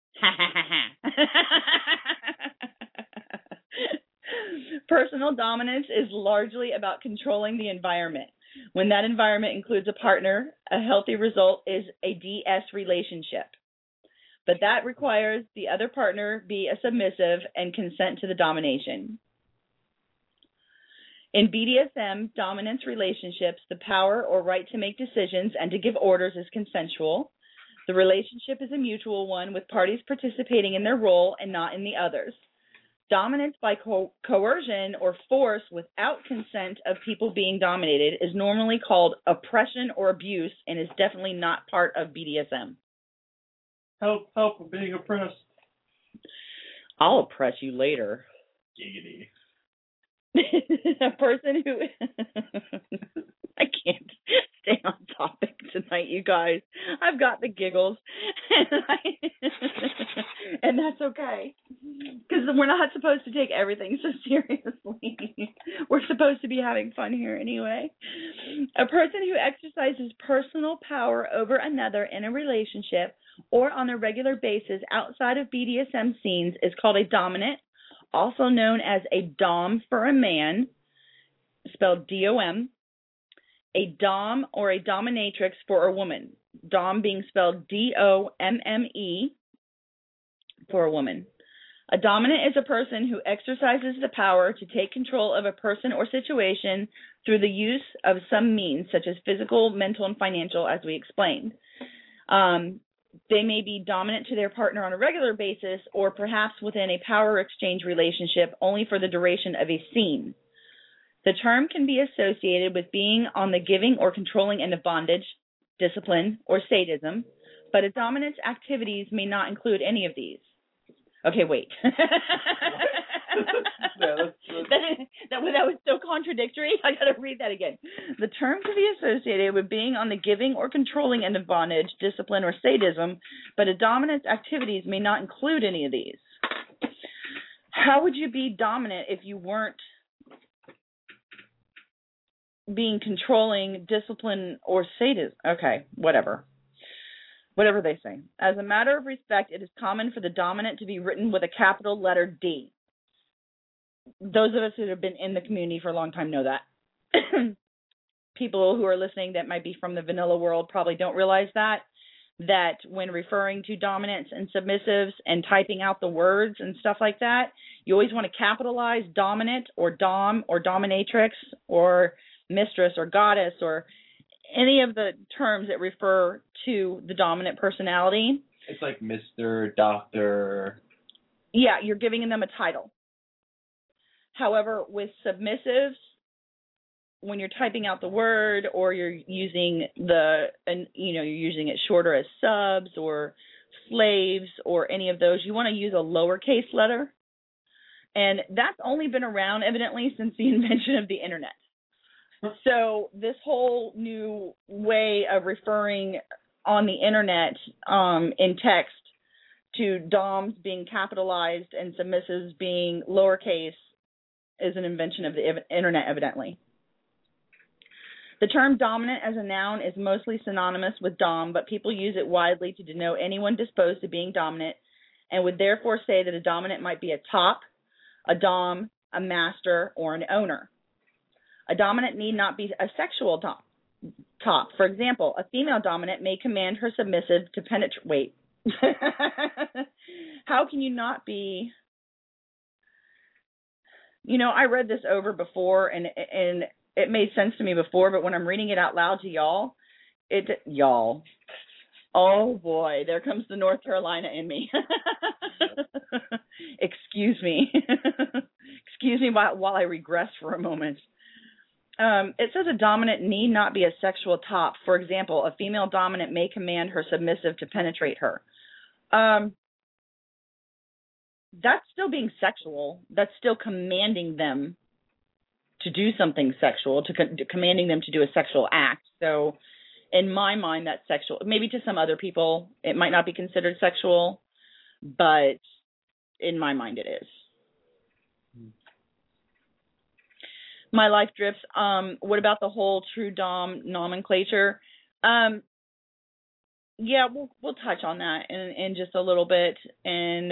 Personal dominance is largely about controlling the environment. When that environment includes a partner, a healthy result is a DS relationship. But that requires the other partner be a submissive and consent to the domination. In BDSM, dominance relationships, the power or right to make decisions and to give orders is consensual. The relationship is a mutual one with parties participating in their role and not in the others. Dominance by coercion or force without consent of people being dominated is normally called oppression or abuse and is definitely not part of BDSM. Help, I'm being oppressed. I'll oppress you later. Giggity. A person who... I can't stay on topic tonight, you guys. I've got the giggles. And that's okay. Because we're not supposed to take everything so seriously. We're supposed to be having fun here anyway. A person who exercises personal power over another in a relationship or on a regular basis outside of BDSM scenes is called a dominant, also known as a dom for a man, spelled D-O-M, a dom or a dominatrix for a woman, dom being spelled D-O-M-M-E for a woman. A dominant is a person who exercises the power to take control of a person or situation through the use of some means, such as physical, mental, and financial, as we explained. They may be dominant to their partner on a regular basis or perhaps within a power exchange relationship only for the duration of a scene. The term can be associated with being on the giving or controlling end of bondage, discipline, or sadism, but a dominant's activities may not include any of these. Okay, wait. That was so contradictory. I got to read that again. The term can be associated with being on the giving or controlling end of bondage, discipline, or sadism, but a dominant's activities may not include any of these. How would you be dominant if you weren't being controlling, discipline, or sadism? Okay, whatever they say. As a matter of respect, it is common for the dominant to be written with a capital letter D. Those of us that have been in the community for a long time know that. People who are listening that might be from the vanilla world probably don't realize that when referring to dominants and submissives and typing out the words and stuff like that, you always want to capitalize dominant or dom or dominatrix or mistress or goddess or any of the terms that refer to the dominant personality. It's like Mr., Doctor. Yeah, you're giving them a title. However, with submissives, when you're typing out the word or you're using you're using it shorter as subs or slaves or any of those, you want to use a lowercase letter. And that's only been around evidently since the invention of the internet. So this whole new way of referring on the internet in text to DOMs being capitalized and submissives being lowercase is an invention of the internet, evidently. The term dominant as a noun is mostly synonymous with dom, but people use it widely to denote anyone disposed to being dominant and would therefore say that a dominant might be a top, a dom, a master, or an owner. A dominant need not be a sexual top. For example, a female dominant may command her submissive to penetrate. Wait. How can you not be? I read this over before, and it made sense to me before, but when I'm reading it out loud to y'all, oh boy, there comes the North Carolina in me. Excuse me. Excuse me while I regress for a moment. It says a dominant need not be a sexual top. For example, a female dominant may command her submissive to penetrate her. That's still being sexual. That's still commanding them to do something sexual, commanding them to do a sexual act. So in my mind, that's sexual. Maybe to some other people, it might not be considered sexual, but in my mind, it is. My life drips. What about the whole true dom nomenclature? Yeah, we'll touch on that in just a little bit. And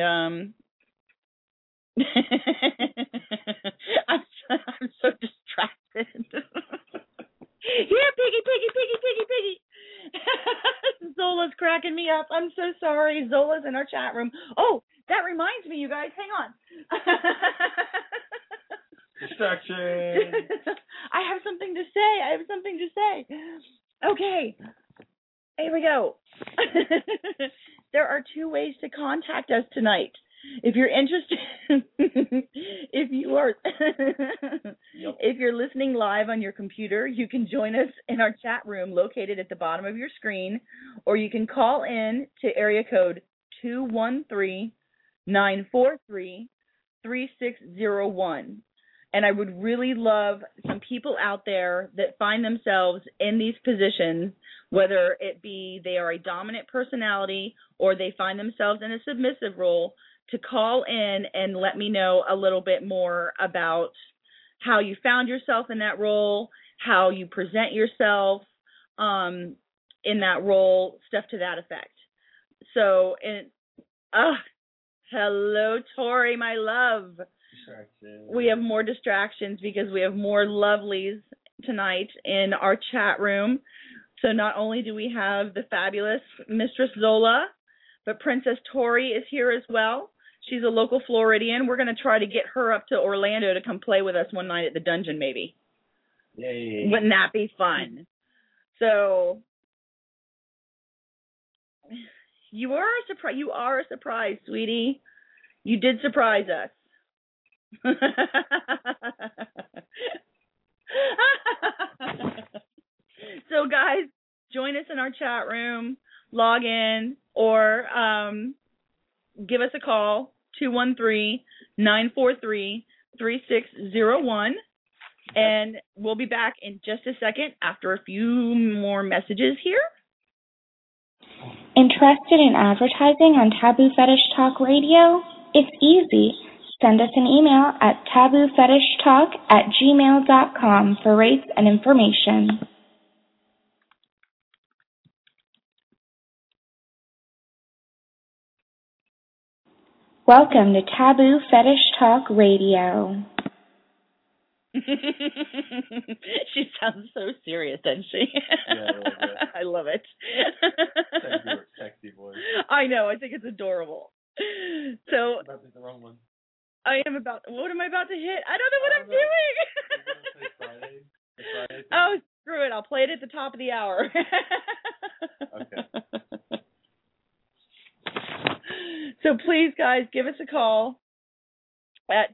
I'm so distracted. Yeah, piggy. Zola's cracking me up. I'm so sorry. Zola's in our chat room. Oh, that reminds me, you guys. Hang on. Distraction. I have something to say. Okay. Here we go. There are 2 ways to contact us tonight. If you're interested, if you're listening live on your computer, you can join us in our chat room located at the bottom of your screen, or you can call in to area code 213-943-3601. And I would really love some people out there that find themselves in these positions, whether it be they are a dominant personality or they find themselves in a submissive role, to call in and let me know a little bit more about how you found yourself in that role, how you present yourself in that role, stuff to that effect. So, hello, Tori, my love. We have more distractions because we have more lovelies tonight in our chat room. So not only do we have the fabulous Mistress Zola, but Princess Tori is here as well. She's a local Floridian. We're going to try to get her up to Orlando to come play with us one night at the dungeon, maybe. Yay. Wouldn't that be fun? So you are a surprise, sweetie. You did surprise us. So guys, join us in our chat room, log in, or give us a call, 213-943-3601. And we'll be back in just a second after a few more messages here. Interested in advertising on Taboo Fetish Talk Radio? It's easy. Send us an email at taboofetishtalk@gmail.com for rates and information. Welcome to Taboo Fetish Talk Radio. She sounds so serious, doesn't she? Yeah, a little bit. I love it. Sexy voice. I know. I think it's adorable. So About to hit the wrong one. I am about. What am I about to hit? I don't know what I'm doing. Friday? Oh, screw it. I'll play it at the top of the hour. Okay. So please, guys, give us a call at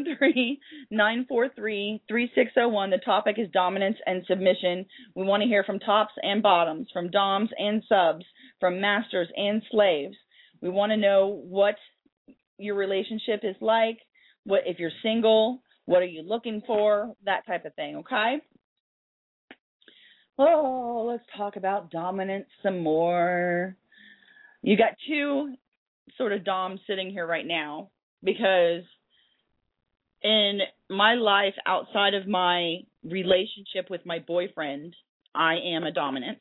213-943-3601. The topic is dominance and submission. We want to hear from tops and bottoms, from doms and subs, from masters and slaves. We want to know what your relationship is like, what if you're single, what are you looking for, that type of thing, okay? Oh, let's talk about dominance some more. You got two sort of doms sitting here right now, because in my life outside of my relationship with my boyfriend, I am a dominant.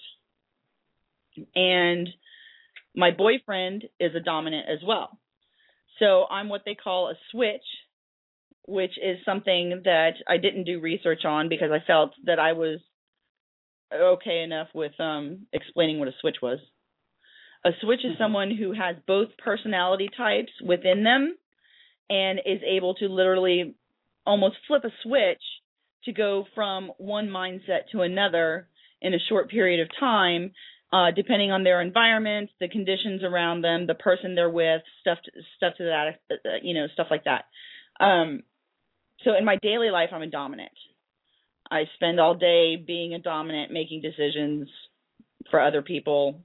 And my boyfriend is a dominant as well. So I'm what they call a switch, which is something that I didn't do research on because I felt that I was okay enough with explaining what a switch was. A switch is someone who has both personality types within them and is able to literally almost flip a switch to go from one mindset to another in a short period of time, depending on their environment, the conditions around them, the person they're with, stuff to that, stuff like that. So in my daily life, I'm a dominant. I spend all day being a dominant, making decisions for other people,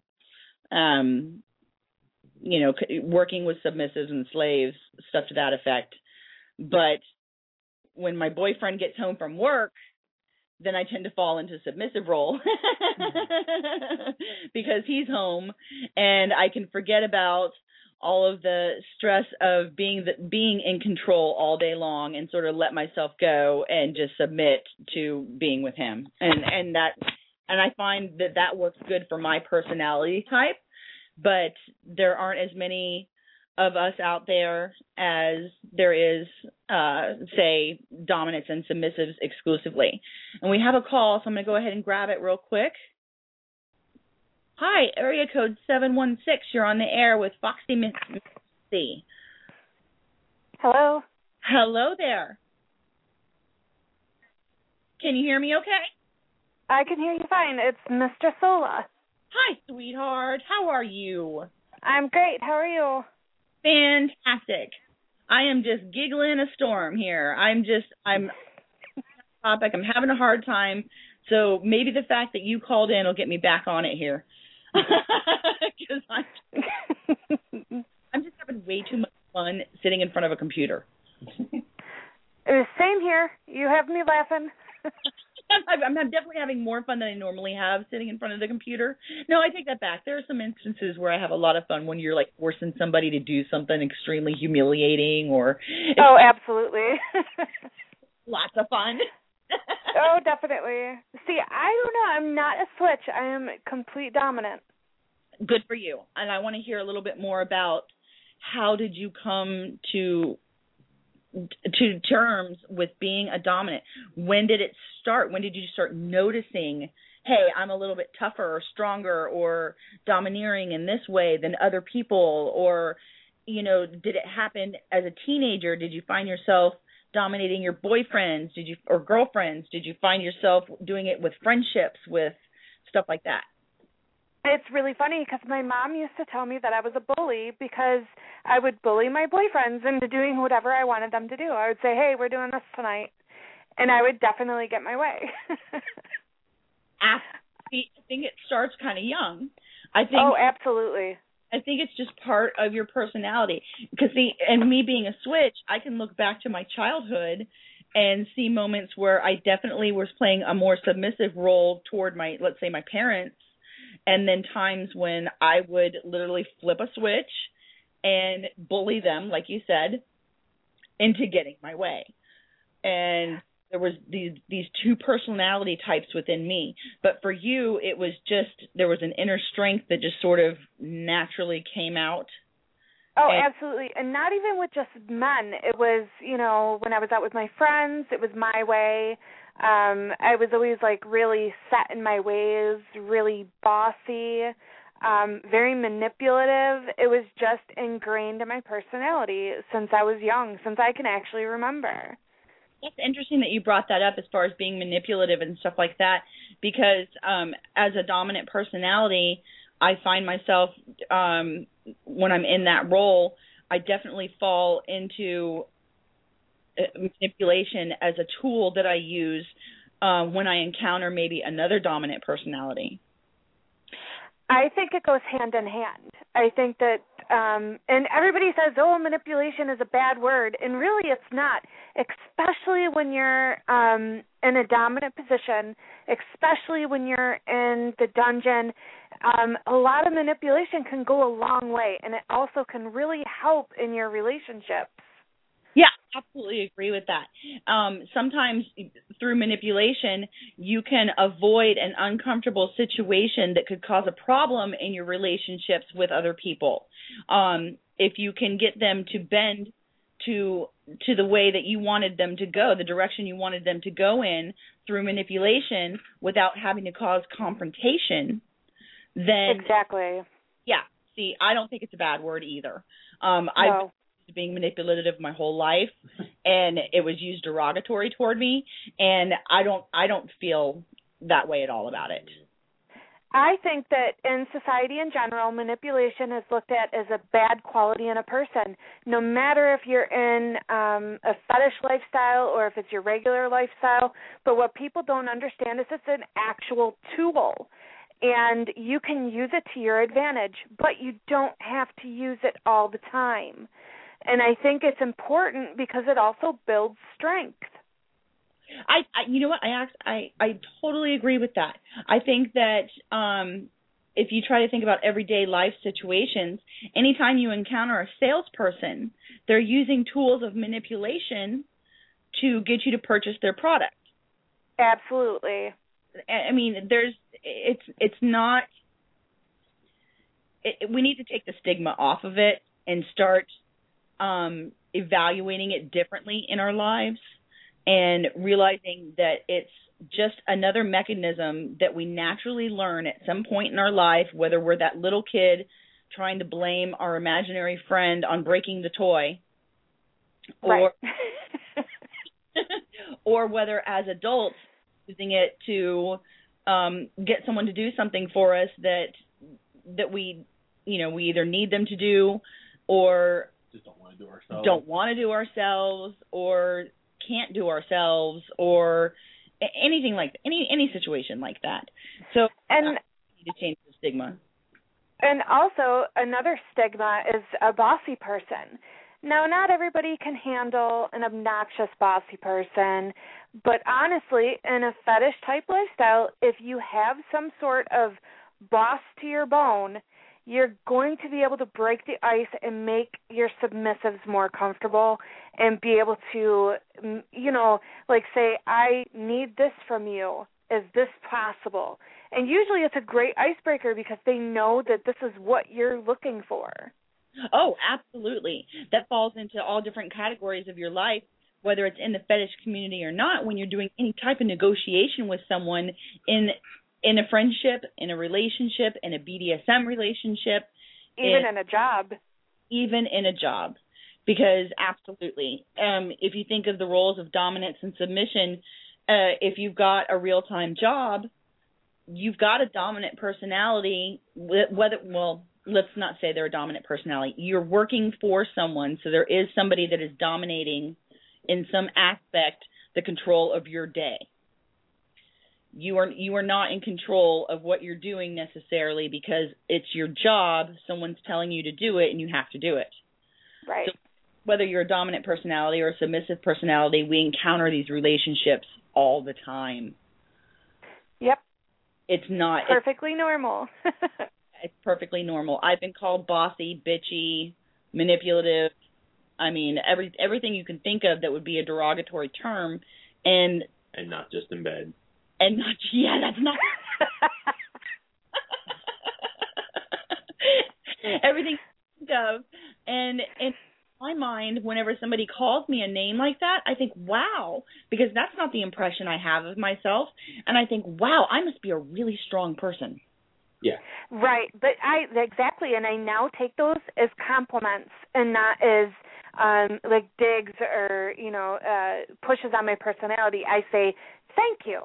working with submissives and slaves, stuff to that effect. But when my boyfriend gets home from work, then I tend to fall into submissive role because he's home and I can forget about all of the stress of being in control all day long and sort of let myself go and just submit to being with him. And I find that works good for my personality type, but there aren't as many of us out there as there is, say, dominants and submissives exclusively. And we have a call, so I'm going to go ahead and grab it real quick. Hi, area code 716. You're on the air with Foxy Missy. Hello. Hello there. Can you hear me okay? I can hear you fine. It's Mr. Sola. Hi, sweetheart. How are you? I'm great. How are you? Fantastic. I am just giggling a storm here. I'm topic. I'm having a hard time. So maybe the fact that you called in will get me back on it here. Because I'm just having way too much fun sitting in front of a computer. Same here. You have me laughing. I'm definitely having more fun than I normally have sitting in front of the computer. No, I take that back. There are some instances where I have a lot of fun when you're like forcing somebody to do something extremely humiliating or... Oh, absolutely. Lots of fun. Oh, definitely. See, I don't know. I'm not a switch. I am complete dominant. Good for you. And I want to hear a little bit more about how did you come to terms with being a dominant? When did it start? When did you start noticing, hey, I'm a little bit tougher or stronger or domineering in this way than other people? Or, did it happen as a teenager? Did you find yourself dominating your boyfriends? Or girlfriends? Did you find yourself doing it with friendships, with stuff like that? It's really funny because my mom used to tell me that I was a bully because I would bully my boyfriends into doing whatever I wanted them to do. I would say, hey, we're doing this tonight. And I would definitely get my way. I think it starts kind of young. Oh, absolutely. I think it's just part of your personality. Because and me being a switch, I can look back to my childhood and see moments where I definitely was playing a more submissive role toward let's say my parents, and then times when I would literally flip a switch and bully them, like you said, into getting my way. And there was these two personality types within me. But for you, it was just, there was an inner strength that just sort of naturally came out. Oh, absolutely. And not even with just men. It was, when I was out with my friends, it was my way. I was always like really set in my ways, really bossy, very manipulative. It was just ingrained in my personality since I was young, since I can actually remember. It's interesting that you brought that up as far as being manipulative and stuff like that, because as a dominant personality, I find myself, when I'm in that role, I definitely fall into manipulation as a tool that I use when I encounter maybe another dominant personality. I think it goes hand in hand. I think that, and everybody says, manipulation is a bad word, and really it's not, especially when you're in a dominant position, especially when you're in the dungeon. A lot of manipulation can go a long way, and it also can really help in your relationships. Yeah, absolutely agree with that. Sometimes through manipulation, you can avoid an uncomfortable situation that could cause a problem in your relationships with other people. If you can get them to bend to the way that you wanted them to go, the direction you wanted them to go in through manipulation without having to cause confrontation, then... Exactly. Yeah. See, I don't think it's a bad word either. No. I've being manipulative my whole life, and it was used derogatory toward me, and I don't feel that way at all about it. I think that in society in general, manipulation is looked at as a bad quality in a person, no matter if you're in a fetish lifestyle or if it's your regular lifestyle. But what people don't understand is it's an actual tool, and you can use it to your advantage, but you don't have to use it all the time. And I think it's important because it also builds strength. I you know what, I totally agree with that. I think that if you try to think about everyday life situations, anytime you encounter a salesperson, they're using tools of manipulation to get you to purchase their product. Absolutely. I mean, it's not. We need to take the stigma off of it and start evaluating it differently in our lives, and realizing that it's just another mechanism that we naturally learn at some point in our life, whether we're that little kid trying to blame our imaginary friend on breaking the toy, or right. or whether as adults using it to get someone to do something for us that we either need them to do, or just don't want to do ourselves, or can't do ourselves, or anything like any situation like that. So we need to change the stigma. And also another stigma is a bossy person. Now, not everybody can handle an obnoxious bossy person, but honestly, in a fetish type lifestyle, if you have some sort of boss to your bone, you're going to be able to break the ice and make your submissives more comfortable and be able to, say, I need this from you. Is this possible? And usually it's a great icebreaker because they know that this is what you're looking for. Oh, absolutely. That falls into all different categories of your life, whether it's in the fetish community or not. When you're doing any type of negotiation with someone in a friendship, in a relationship, in a BDSM relationship. Even in a job. Even in a job. Because absolutely, if you think of the roles of dominance and submission, if you've got a real-time job, you've got a dominant personality, let's not say they're a dominant personality. You're working for someone, so there is somebody that is dominating in some aspect the control of your day. You are not in control of what you're doing necessarily because it's your job. Someone's telling you to do it, and you have to do it. Right. So whether you're a dominant personality or a submissive personality, we encounter these relationships all the time. Yep. It's not perfectly normal. It's perfectly normal. I've been called bossy, bitchy, manipulative. I mean, everything you can think of that would be a derogatory term, and not just in bed. And not, that's not everything you think of. And in my mind, whenever somebody calls me a name like that, I think, wow, because that's not the impression I have of myself. And I think, wow, I must be a really strong person. Yeah. Right. But exactly. And I now take those as compliments and not as like digs or, pushes on my personality. I say, thank you.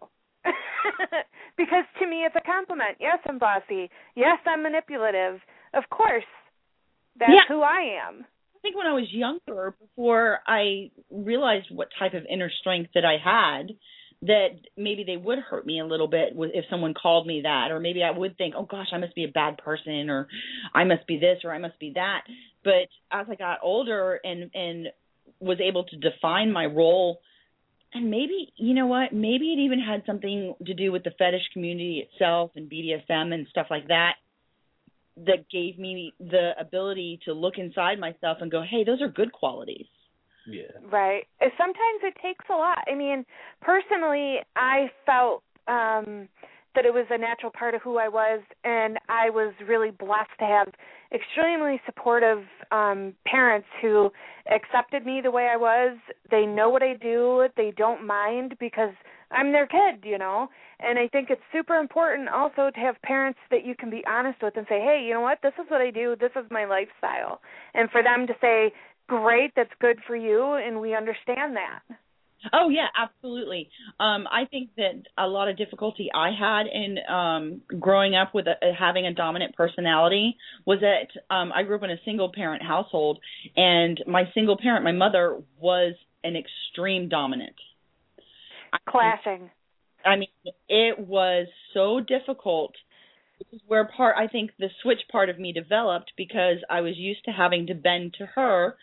Because to me it's a compliment. Yes, I'm bossy. Yes, I'm manipulative. Of course. That's who I am. I think when I was younger, before I realized what type of inner strength that I had, that maybe they would hurt me a little bit if someone called me that, or maybe I would think, oh gosh, I must be a bad person, or I must be this, or I must be that. But as I got older and was able to define my role, and maybe, you know what, maybe it even had something to do with the fetish community itself and BDSM and stuff like that gave me the ability to look inside myself and go, hey, those are good qualities. Yeah. Right. Sometimes it takes a lot. I mean, personally, I felt that it was a natural part of who I was, and I was really blessed to have extremely supportive parents who accepted me the way I was. They know what I do. They don't mind because I'm their kid, And I think it's super important also to have parents that you can be honest with and say, hey, you know what, this is what I do. This is my lifestyle. And for them to say, great, that's good for you, and we understand that. Oh, yeah, absolutely. I think that a lot of difficulty I had in growing up with having a dominant personality was that I grew up in a single-parent household, and my single parent, my mother, was an extreme dominant. Clashing. I mean, it was so difficult. This is where I think the switch part of me developed, because I was used to having to bend to her,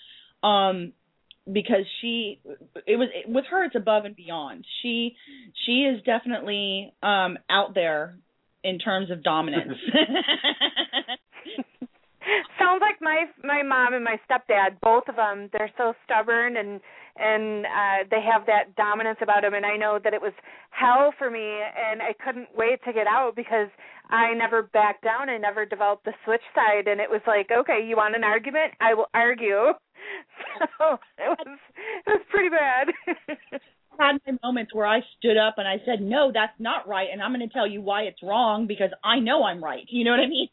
because with her it's above and beyond. She is definitely out there in terms of dominance. Sounds like my mom and my stepdad, both of them, they're so stubborn and they have that dominance about them, and I know that it was hell for me, and I couldn't wait to get out because I never backed down. I never developed the switch side, and it was like, okay, you want an argument? I will argue. So it was pretty bad. I had my moments where I stood up and I said, no, that's not right, and I'm going to tell you why it's wrong because I know I'm right. You know what I mean?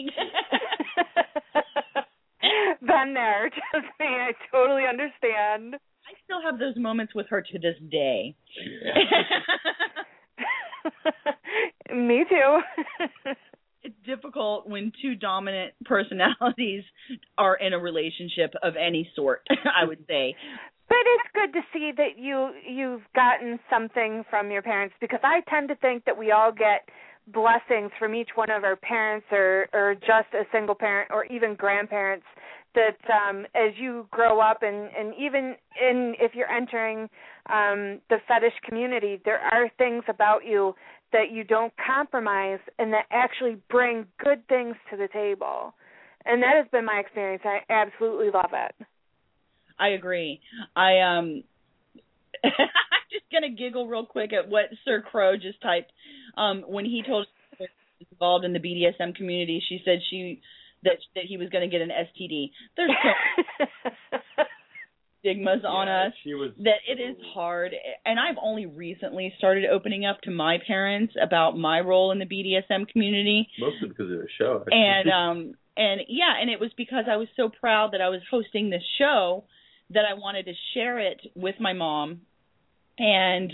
Been there. Trust me, I totally understand. I still have those moments with her to this day. Me too. It's difficult when two dominant personalities are in a relationship of any sort, I would say. But it's good to see that you've gotten something from your parents, because I tend to think that we all get blessings from each one of our parents or just a single parent or even grandparents, that as you grow up and even if you're entering the fetish community, there are things about you that you don't compromise and that actually bring good things to the table. And that has been my experience. I absolutely love it. I agree. I'm just going to giggle real quick at what Sir Crow just typed. When he told us he was involved in the BDSM community, she said that he was going to get an STD. There's so stigmas on us that it is hard. And I've only recently started opening up to my parents about my role in the BDSM community. Mostly because of the show. Actually. And it was because I was so proud that I was hosting this show that I wanted to share it with my mom, and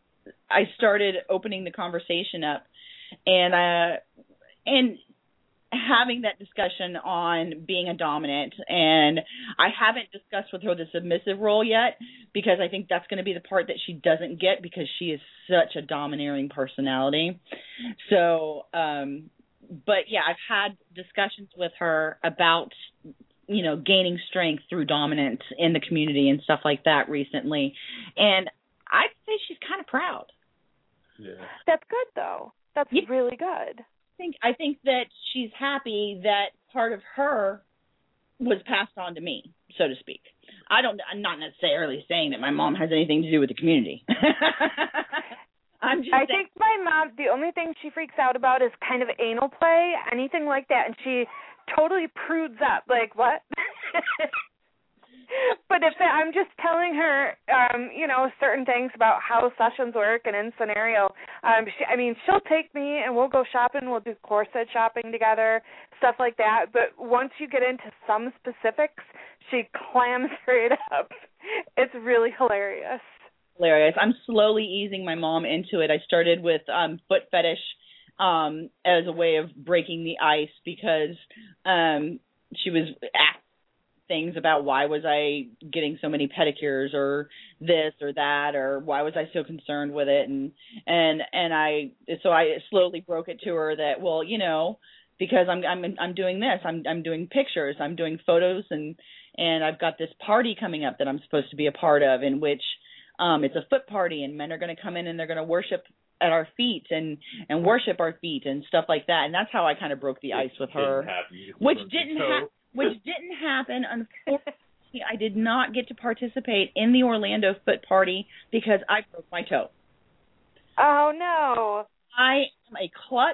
I started opening the conversation up, and having that discussion on being a dominant, and I haven't discussed with her the submissive role yet because I think that's going to be the part that she doesn't get because she is such a domineering personality. So, but yeah, I've had discussions with her about, you know, gaining strength through dominance in the community and stuff like that recently, and I'd say she's kind of proud. Yeah. That's good, though. That's really good. I think that she's happy that part of her was passed on to me, so to speak. I'm not necessarily saying that my mom has anything to do with the community. I think my mom, the only thing she freaks out about is kind of anal play, anything like that, and she totally prudes up. Like, what? But if I'm just telling her, you know, certain things about how sessions work and in scenario, she'll take me and we'll go shopping. We'll do corset shopping together, stuff like that. But once you get into some specifics, she clams right up. It's really hilarious. I'm slowly easing my mom into it. I started with foot fetish as a way of breaking the ice because she was asking things about why was I getting so many pedicures or this or that or why was I so concerned with it and I slowly broke it to her that, well, you know, because I'm doing this, I'm doing pictures, I'm doing photos and I've got this party coming up that I'm supposed to be a part of in which it's a foot party and men are going to come in and they're going to worship at our feet and worship our feet and stuff like that, and that's how I kind of broke the ice with her, which didn't happen. Unfortunately, I did not get to participate in the Orlando foot party because I broke my toe. Oh, no. I am a klutz.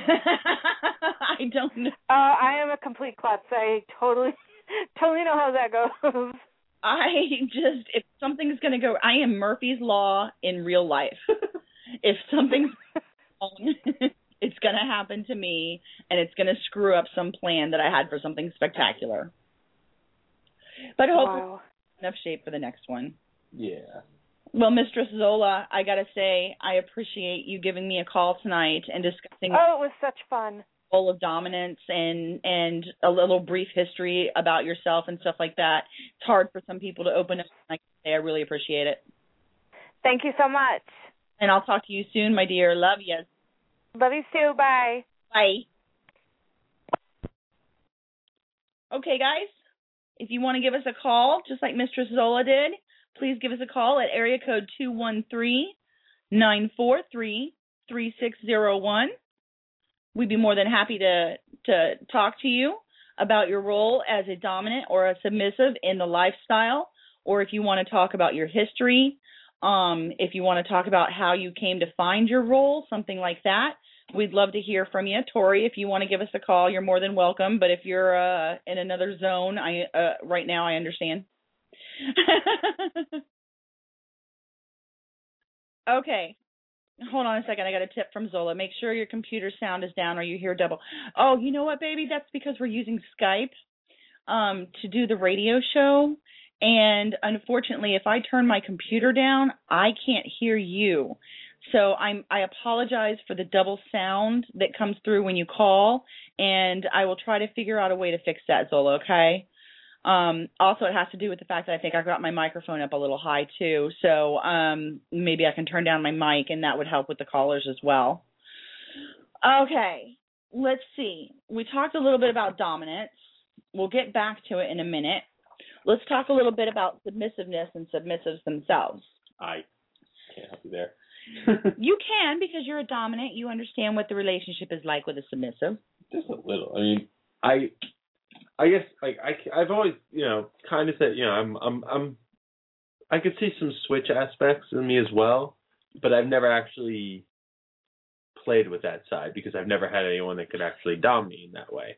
I don't know. I am a complete klutz. I totally know how that goes. If something's going to go, I am Murphy's Law in real life. If something's wrong, it's going to happen to me, and it's going to screw up some plan that I had for something spectacular. But hopefully enough shape for the next one. Yeah. Well, Mistress Zola, I got to say, I appreciate you giving me a call tonight and discussing it was such fun. The role of dominance and a little brief history about yourself and stuff like that. It's hard for some people to open up. Like I say, I really appreciate it. Thank you so much. And I'll talk to you soon, my dear. Love you. Love you too. Bye. Bye. Okay, guys. If you want to give us a call, just like Mistress Zola did, please give us a call at area code 213-943-3601. We'd be more than happy to talk to you about your role as a dominant or a submissive in the lifestyle, or if you want to talk about your history, if you want to talk about how you came to find your role, something like that. We'd love to hear from you. Tori, if you want to give us a call, you're more than welcome. But if you're in another zone, right now I understand. Okay. Hold on a second. I got a tip from Zola. Make sure your computer sound is down or you hear double. Oh, you know what, baby? That's because we're using Skype to do the radio show. And unfortunately, if I turn my computer down, I can't hear you. So I apologize for the double sound that comes through when you call, and I will try to figure out a way to fix that, Zola, okay? Also, it has to do with the fact that I think I got my microphone up a little high, too. So maybe I can turn down my mic, and that would help with the callers as well. Okay, let's see. We talked a little bit about dominance. We'll get back to it in a minute. Let's talk a little bit about submissiveness and submissives themselves. I can't help you there. You can, because you're a dominant. You understand what the relationship is like with a submissive. Just a little. I mean, I guess like I've always, kind of said, I could see some switch aspects in me as well, but I've never actually played with that side because I've never had anyone that could actually dominate in that way.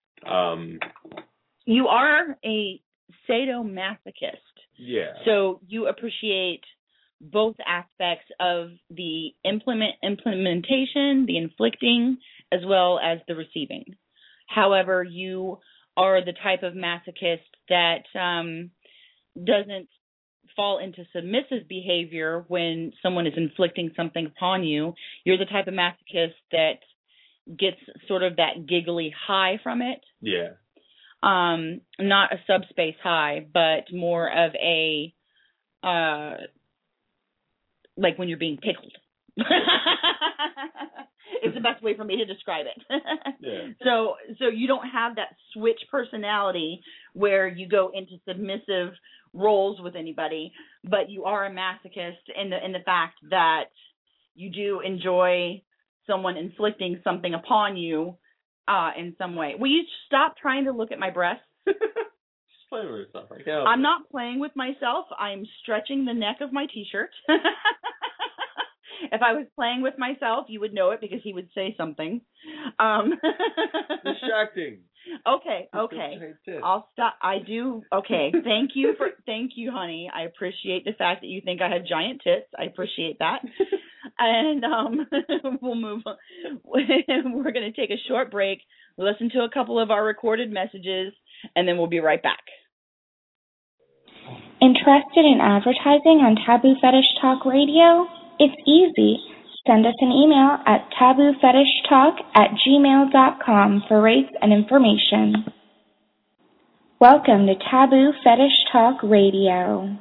You are a sadomasochist. Yeah. So you appreciate both aspects of the implementation, the inflicting, as well as the receiving. However, you are the type of masochist that doesn't fall into submissive behavior when someone is inflicting something upon you. You're the type of masochist that gets sort of that giggly high from it. Yeah. Not a subspace high, but more of a, like when you're being tickled. It's the best way for me to describe it. Yeah. So you don't have that switch personality where you go into submissive roles with anybody, but you are a masochist in the fact that you do enjoy someone inflicting something upon you in some way. Will you stop trying to look at my breasts? Just play with yourself. I'm not playing with myself. I'm stretching the neck of my T-shirt. If I was playing with myself, you would know it because he would say something. Distracting. Okay. I'll stop. I do. Okay. Thank you, honey. I appreciate the fact that you think I have giant tits. I appreciate that. And we'll move on. We're going to take a short break, listen to a couple of our recorded messages, and then we'll be right back. Interested in advertising on Taboo Fetish Talk Radio? It's easy. Send us an email at taboofetishtalk@gmail.com for rates and information. Welcome to Taboo Fetish Talk Radio.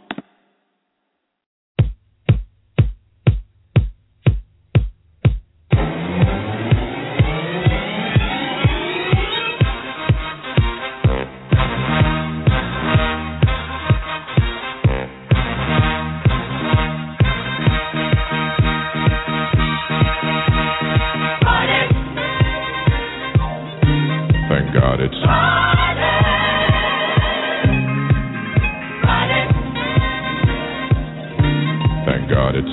Thank God it's Thank God it's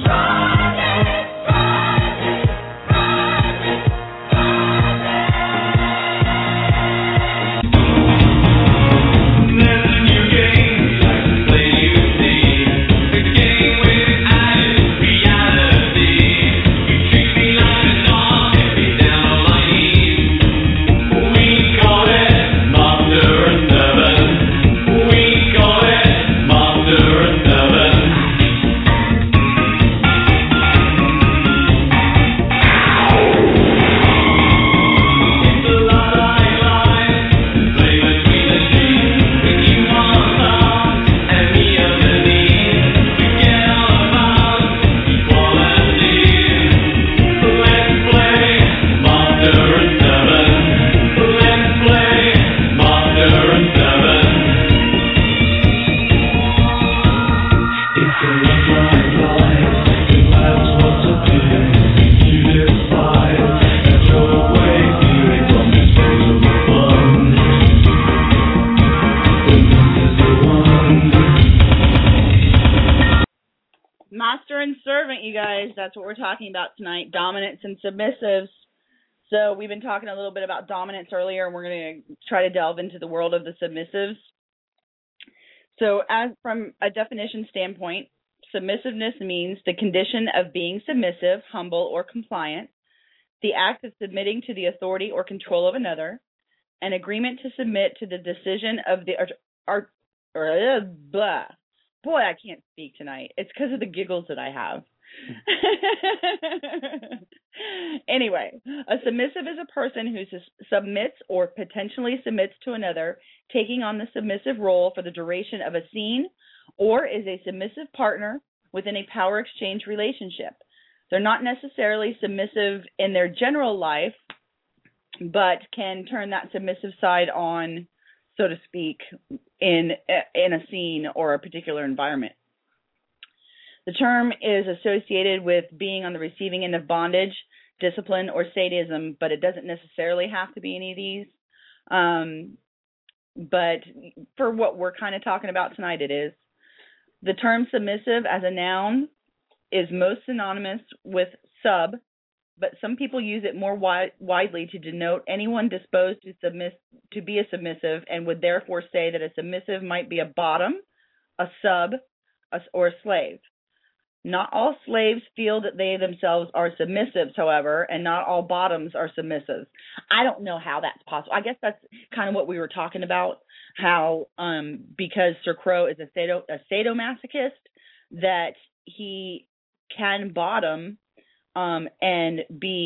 Master and servant, you guys. That's what we're talking about tonight. Dominants and submissives. So we've been talking a little bit about dominance earlier, and we're going to try to delve into the world of the submissives. So as from a definition standpoint, submissiveness means the condition of being submissive, humble, or compliant, the act of submitting to the authority or control of another, an agreement to submit to the decision of the blah. Boy, I can't speak tonight. It's because of the giggles that I have. Anyway, a submissive is a person who submits or potentially submits to another, taking on the submissive role for the duration of a scene, or is a submissive partner within a power exchange relationship. They're not necessarily submissive in their general life, but can turn that submissive side on, so to speak, in a scene or a particular environment. The term is associated with being on the receiving end of bondage, discipline, or sadism, but it doesn't necessarily have to be any of these. But for what we're kind of talking about tonight, it is. The term submissive as a noun is most synonymous with sub, but some people use it more widely to denote anyone disposed to be a submissive, and would therefore say that a submissive might be a bottom, a sub, or a slave. Not all slaves feel that they themselves are submissives, however, and not all bottoms are submissive. I don't know how that's possible. I guess that's kind of what we were talking about, how because Sir Crow is a sadomasochist, that he can bottom and be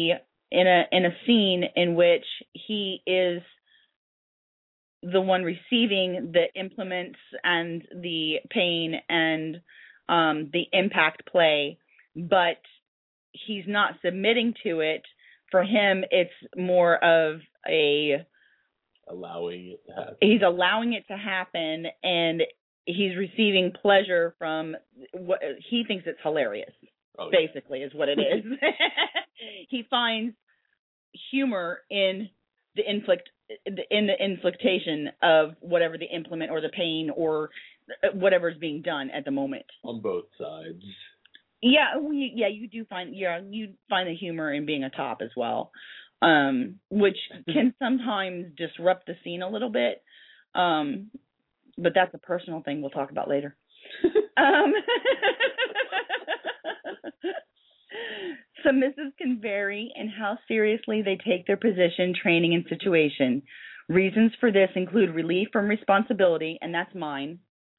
in a scene in which he is the one receiving the implements and the pain and the impact play, but he's not submitting to it. For him, it's more of allowing it to happen. He's allowing it to happen, and he's receiving pleasure from what he thinks it's hilarious. Basically, is what it is. He finds humor in the infliction of whatever the implement or the pain or whatever is being done at the moment. On both sides. Yeah, you do find you find the humor in being a top as well, which can sometimes disrupt the scene a little bit. But that's a personal thing we'll talk about later. Submissives can vary in how seriously they take their position, training, and situation. Reasons for this include relief from responsibility, and that's mine.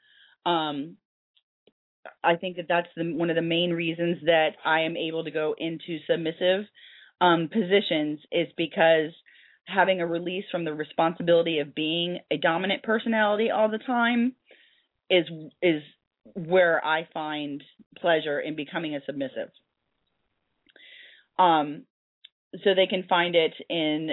I think that's one of the main reasons that I am able to go into submissive positions is because having a release from the responsibility of being a dominant personality all the time is where I find pleasure in becoming a submissive. So they can find it in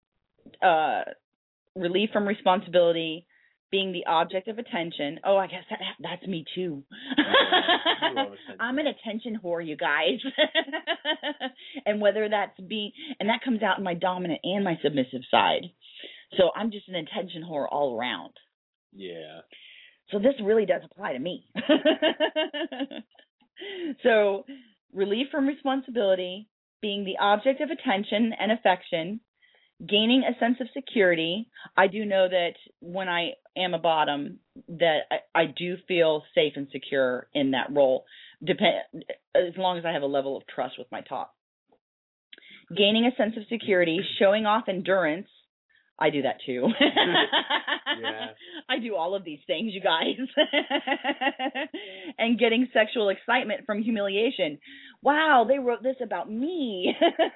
relief from responsibility, being the object of attention. Oh, I guess that's me too. Yeah, I'm an attention whore, you guys. And whether that's and that comes out in my dominant and my submissive side. So I'm just an attention whore all around. Yeah. So this really does apply to me. So relief from responsibility, being the object of attention and affection, gaining a sense of security. I do know that when I am a bottom, that I do feel safe and secure in that role, as long as I have a level of trust with my top. Gaining a sense of security, showing off endurance. I do that too. Yeah. I do all of these things, you guys. And getting sexual excitement from humiliation. Wow, they wrote this about me.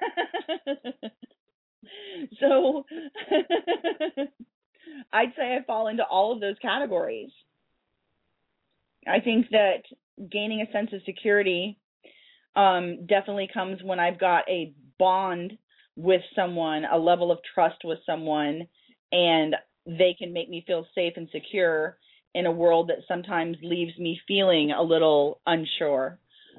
So I'd say I fall into all of those categories. I think that gaining a sense of security definitely comes when I've got a bond with someone, a level of trust with someone, and they can make me feel safe and secure in a world that sometimes leaves me feeling a little unsure.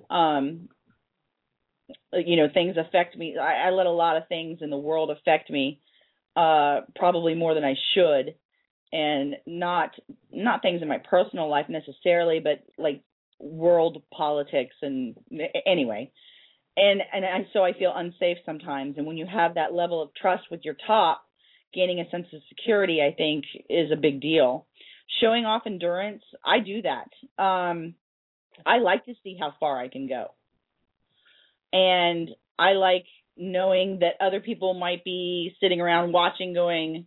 Things affect me. I let a lot of things in the world affect me, probably more than I should, and not things in my personal life necessarily, but like world politics and anyway. So I feel unsafe sometimes. And when you have that level of trust with your top, gaining a sense of security, I think, is a big deal. Showing off endurance, I do that. I like to see how far I can go. And I like knowing that other people might be sitting around watching going,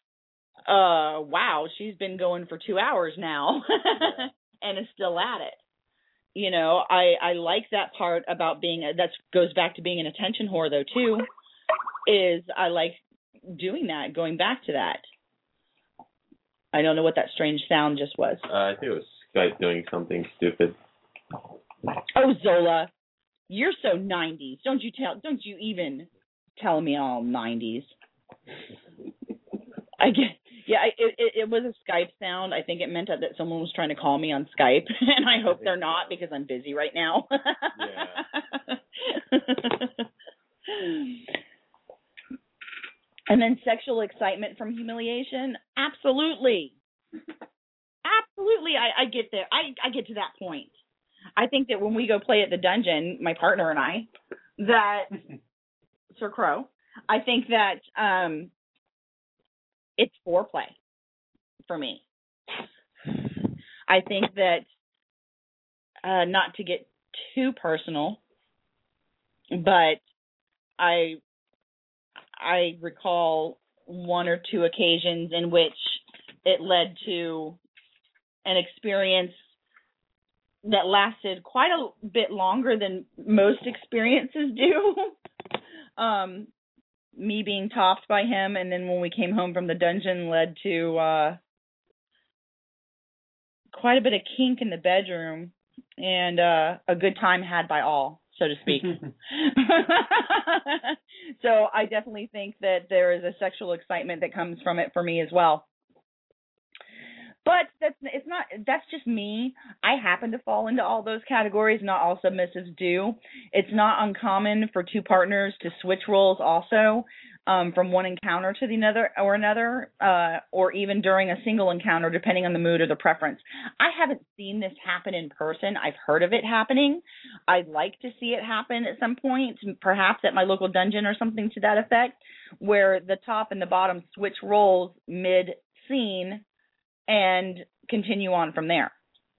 wow, she's been going for 2 hours now and is still at it. I like that part about that goes back to being an attention whore, though, too, is I like doing that, going back to that. I don't know what that strange sound just was. I think it was Skype doing something stupid. Oh, Zola, you're so 90s. Don't you even tell me all 90s. It was a Skype sound. I think it meant that someone was trying to call me on Skype, and I hope they're not because I'm busy right now. Yeah. And then sexual excitement from humiliation. Absolutely. Absolutely. I get there. I get to that point. I think that when we go play at the dungeon, my partner and I, that Sir Crow, I think that it's foreplay for me. I think that not to get too personal, but I recall one or two occasions in which it led to an experience that lasted quite a bit longer than most experiences do. me being topped by him, and then when we came home from the dungeon led to quite a bit of kink in the bedroom and a good time had by all, so to speak. So I definitely think that there is a sexual excitement that comes from it for me as well. But that's just me. I happen to fall into all those categories. Not all submissives do. It's not uncommon for two partners to switch roles also, from one encounter to another, or even during a single encounter, depending on the mood or the preference. I haven't seen this happen in person. I've heard of it happening. I'd like to see it happen at some point, perhaps at my local dungeon or something to that effect, where the top and the bottom switch roles mid-scene and continue on from there.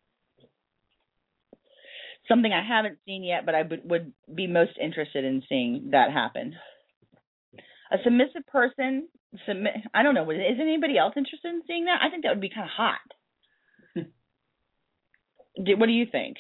Something I haven't seen yet, but I would be most interested in seeing that happen. A submissive person, I don't know, is anybody else interested in seeing that? I think that would be kind of hot. What do you think?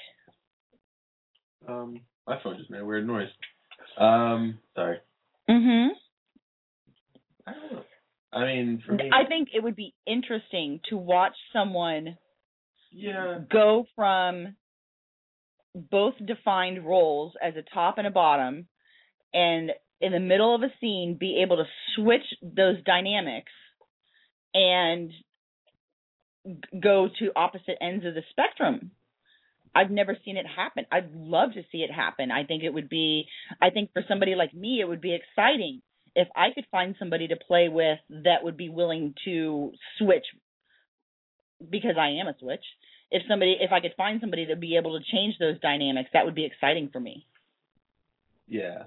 My phone just made a weird noise. Sorry. Mm-hmm. I don't know. I mean, for me, I think it would be interesting to watch someone go from both defined roles as a top and a bottom, and in the middle of a scene be able to switch those dynamics and go to opposite ends of the spectrum. I've never seen it happen. I'd love to see it happen. I think for somebody like me, it would be exciting if I could find somebody to play with that would be willing to switch, because I am a switch. If I could find somebody to be able to change those dynamics, that would be exciting for me. Yeah.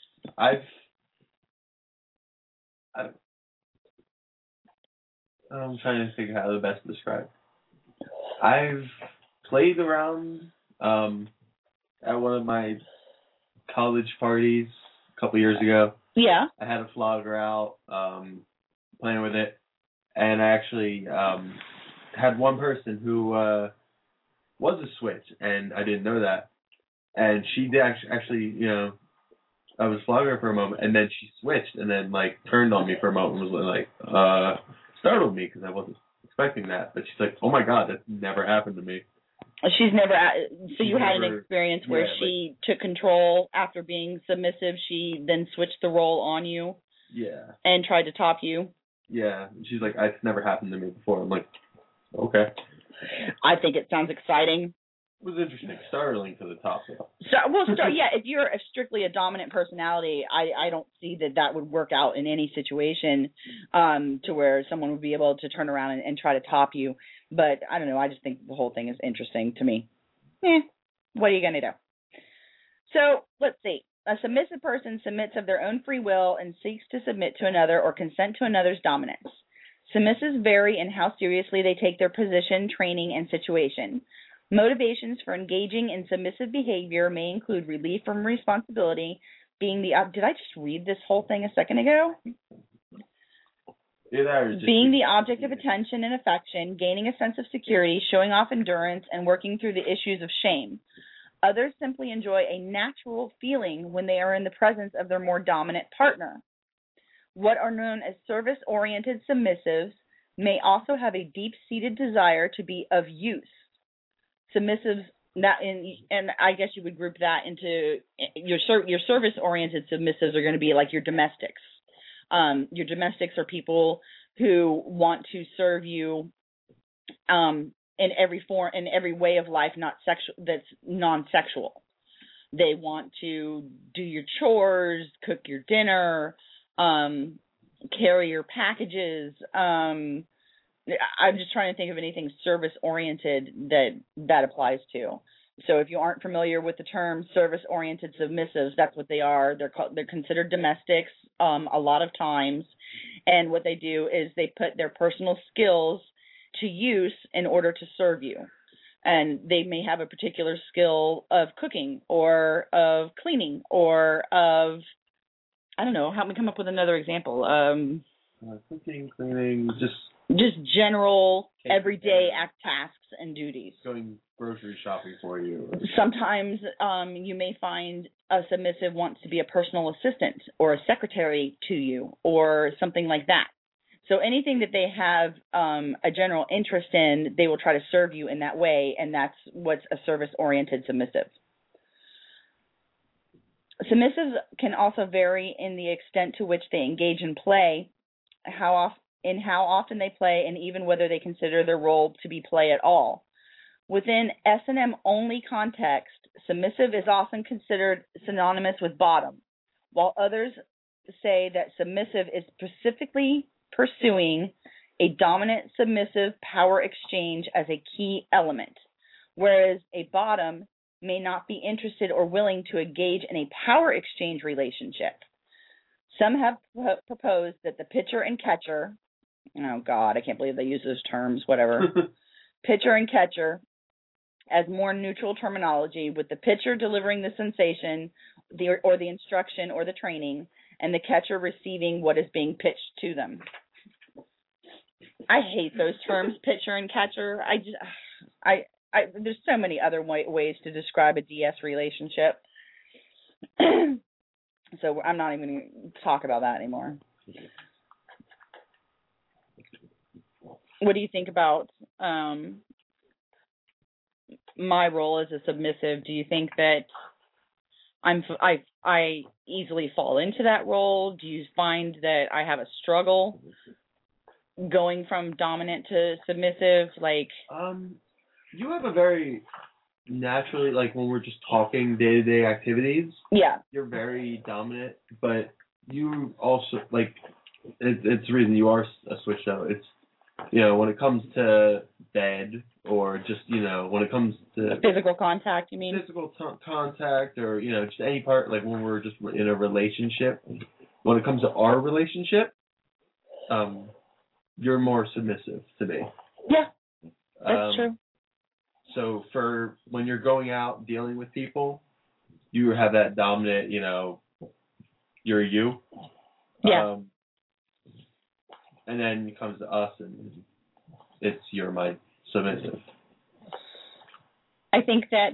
I'm trying to figure out how to best describe. I've played around at one of my college parties a couple years ago. Yeah. I had a flogger out, playing with it, and I actually had one person who was a switch, and I didn't know that. And she did actually, I was flogging her for a moment, and then she switched, and then turned on me for a moment, and was startled me because I wasn't expecting that. But she's like, "Oh my God, that never happened to me." She's never. So you had an experience where she took control after being submissive. She then switched the role on you. Yeah. And tried to top you. Yeah. She's like, "It's never happened to me before." I'm like, "Okay." I think it sounds exciting. It was interesting, startling to the top. If you're strictly a dominant personality, I don't see that would work out in any situation, to where someone would be able to turn around and try to top you. But I don't know. I just think the whole thing is interesting to me. What are you gonna do? So let's see. A submissive person submits of their own free will and seeks to submit to another or consent to another's dominance. Submissives vary in how seriously they take their position, training, and situation. Motivations for engaging in submissive behavior may include relief from responsibility, being the did I just read this whole thing a second ago? Being the object of attention and affection, gaining a sense of security, showing off endurance, and working through the issues of shame. Others simply enjoy a natural feeling when they are in the presence of their more dominant partner. What are known as service-oriented submissives may also have a deep-seated desire to be of use. Submissives, and I guess you would group that into your service-oriented submissives are going to be like your domestics. Your domestics are people who want to serve you in every form, in every way of life, that's non-sexual. They want to do your chores, cook your dinner, carry your packages. I'm just trying to think of anything service-oriented that applies to. So if you aren't familiar with the term service-oriented submissives, that's what they are. They're considered domestics a lot of times, and what they do is they put their personal skills to use in order to serve you. And they may have a particular skill of cooking or of cleaning or of, I don't know, help me come up with another example. Cooking, cleaning, just just general everyday tasks and duties. Going grocery shopping for you. Sometimes you may find a submissive wants to be a personal assistant or a secretary to you or something like that. So anything that they have a general interest in, they will try to serve you in that way, and that's what's a service-oriented submissive. Submissives can also vary in the extent to which they engage in play, how often they play, and even whether they consider their role to be play at all. Within S&M only context, submissive is often considered synonymous with bottom, while others say that submissive is specifically pursuing a dominant submissive power exchange as a key element, whereas a bottom may not be interested or willing to engage in a power exchange relationship. Some have proposed that the pitcher and catcher, oh God, I can't believe they use those terms, whatever, pitcher and catcher as more neutral terminology, with the pitcher delivering the sensation or the instruction or the training, and the catcher receiving what is being pitched to them. I hate those terms, pitcher and catcher. There's so many other ways to describe a DS relationship. So I'm not even going to talk about that anymore. What do you think about my role as a submissive? Do you think that I easily fall into that role? Do you find that I have a struggle going from dominant to submissive? You have a very naturally, like when we're just talking day-to-day activities, yeah, you're very dominant, but you also, like, it's the reason you are a switch though. It's, when it comes to bed or just, when it comes to physical contact, you mean? Physical contact or, just any part, like when we're just in a relationship, when it comes to our relationship, you're more submissive to me. Yeah, that's true. So for when you're going out dealing with people, you have that dominant, you're you. Yeah. And then it comes to us, and it's you're my submissive. I think that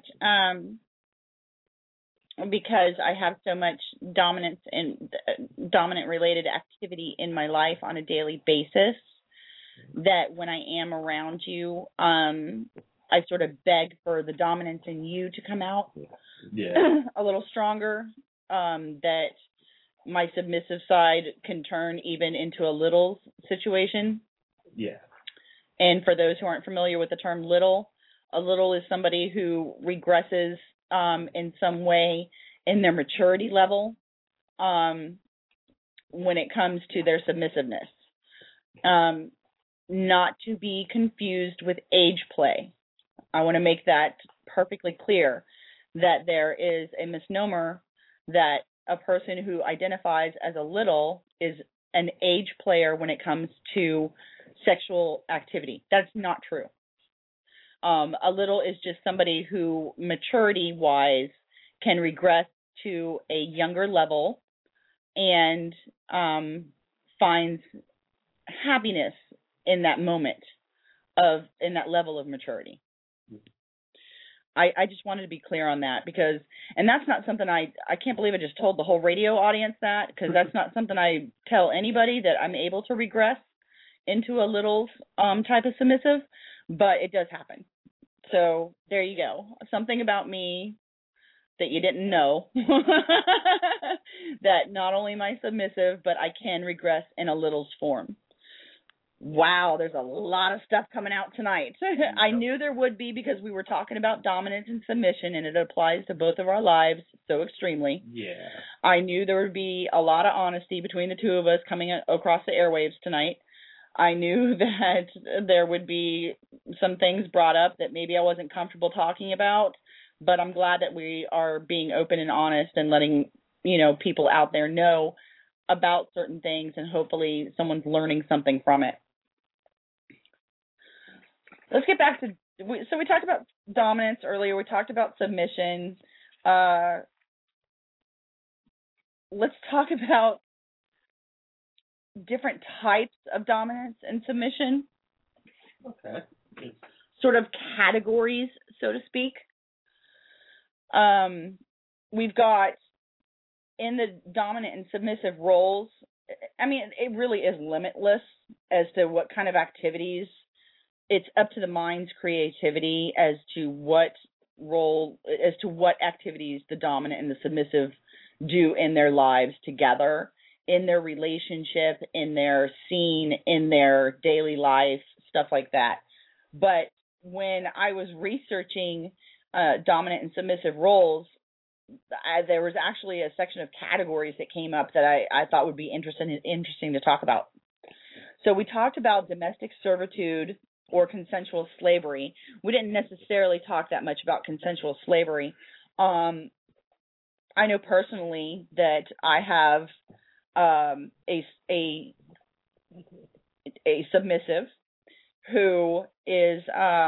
because I have so much dominance and dominant related activity in my life on a daily basis, that when I am around you, I sort of beg for the dominance in you to come out a little stronger, that my submissive side can turn even into a littles situation. Yeah. And for those who aren't familiar with the term little, a little is somebody who regresses in some way in their maturity level when it comes to their submissiveness. Not to be confused with age play. I want to make that perfectly clear, that there is a misnomer that a person who identifies as a little is an age player when it comes to sexual activity. That's not true. A little is just somebody who maturity-wise can regress to a younger level and finds happiness in that moment in that level of maturity. I just wanted to be clear on that and that's not something I can't believe I just told the whole radio audience that, because that's not something I tell anybody, that I'm able to regress into a little type of submissive, but it does happen. So there you go. Something about me that you didn't know, that not only am I submissive, but I can regress in a little's form. Wow, there's a lot of stuff coming out tonight. I knew there would be, because we were talking about dominance and submission, and it applies to both of our lives so extremely. Yeah. I knew there would be a lot of honesty between the two of us coming across the airwaves tonight. I knew that there would be some things brought up that maybe I wasn't comfortable talking about, but I'm glad that we are being open and honest and letting, people out there know about certain things, and hopefully someone's learning something from it. Let's get back to, so we talked about dominance earlier. We talked about submission. Let's talk about different types of dominance and submission. Okay. Sort of categories, so to speak. We've got in the dominant and submissive roles, I mean, it really is limitless as to what kind of activities. It's up to the mind's creativity as to what activities the dominant and the submissive do in their lives together, in their relationship, in their scene, in their daily life, stuff like that. But when I was researching dominant and submissive roles, there was actually a section of categories that came up that I thought would be interesting to talk about. So we talked about domestic servitude or consensual slavery. We didn't necessarily talk that much about consensual slavery. I know personally that I have a submissive who is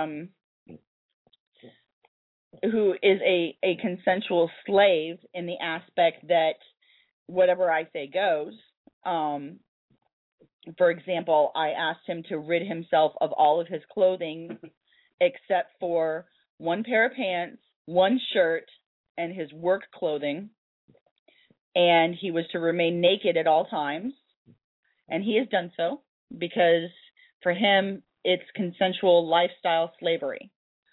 a consensual slave in the aspect that whatever I say goes. For example, I asked him to rid himself of all of his clothing except for one pair of pants, one shirt, and his work clothing. And he was to remain naked at all times. And he has done so because for him, it's consensual lifestyle slavery.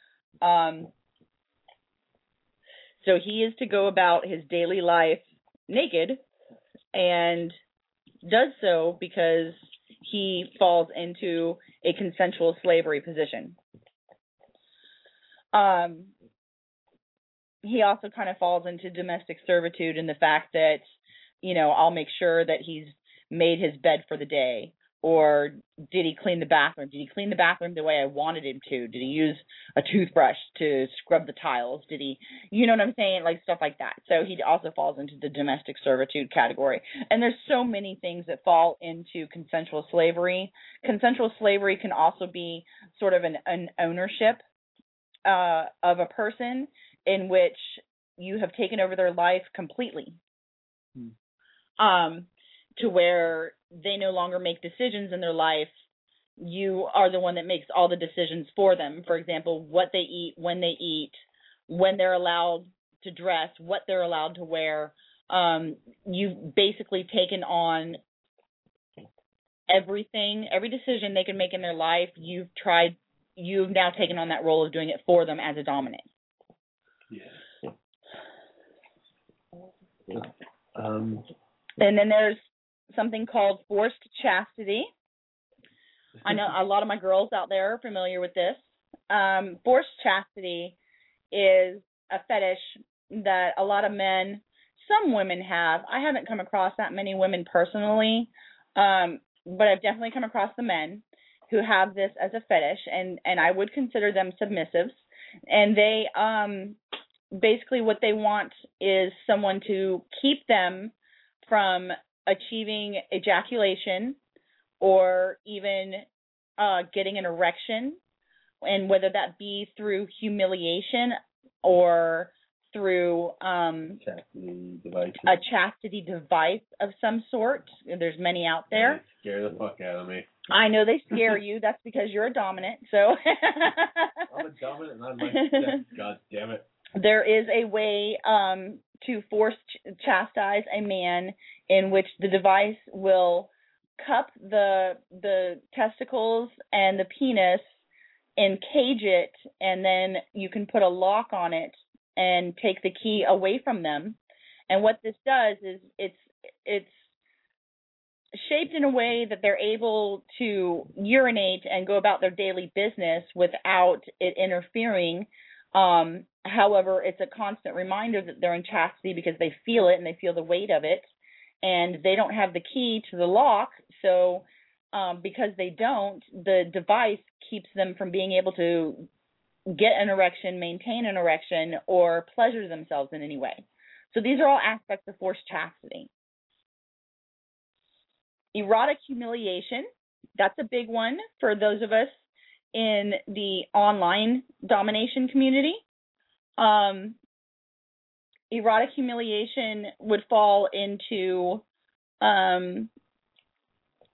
So he is to go about his daily life naked and does so because he falls into a consensual slavery position. He also kind of falls into domestic servitude in the fact that, I'll make sure that he's made his bed for the day. Or did he clean the bathroom? Did he clean the bathroom the way I wanted him to? Did he use a toothbrush to scrub the tiles? Did he, you know what I'm saying? Like stuff like that. So he also falls into the domestic servitude category. And there's so many things that fall into consensual slavery. Consensual slavery can also be sort of an ownership of a person in which you have taken over their life completely. To where they no longer make decisions in their life. You are the one that makes all the decisions for them. For example, what they eat, when they're allowed to dress, what they're allowed to wear. You've basically taken on everything, every decision they can make in their life. You've now taken on that role of doing it for them as a dominant. Yeah. And then there's something called forced chastity. I know a lot of my girls out there are familiar with this. Forced chastity is a fetish that a lot of men, some women have. I haven't come across that many women personally, but I've definitely come across the men who have this as a fetish, and I would consider them submissives. And they basically what they want is someone to keep them from achieving ejaculation or even getting an erection, and whether that be through humiliation or through a chastity device of some sort. There's many out there. They scare the fuck out of me. I know they scare you. That's because you're a dominant. So I'm a dominant and I'm like, God damn it. There is a way to force chastise a man in which the device will cup the testicles and the penis and cage it, and then you can put a lock on it and take the key away from them. And what this does is it's shaped in a way that they're able to urinate and go about their daily business without it interfering. However, it's a constant reminder that they're in chastity because they feel it and they feel the weight of it, and they don't have the key to the lock. So because they don't, the device keeps them from being able to get an erection, maintain an erection, or pleasure themselves in any way. So these are all aspects of forced chastity. Erotic humiliation, that's a big one for those of us in the online domination community. Erotic humiliation would fall into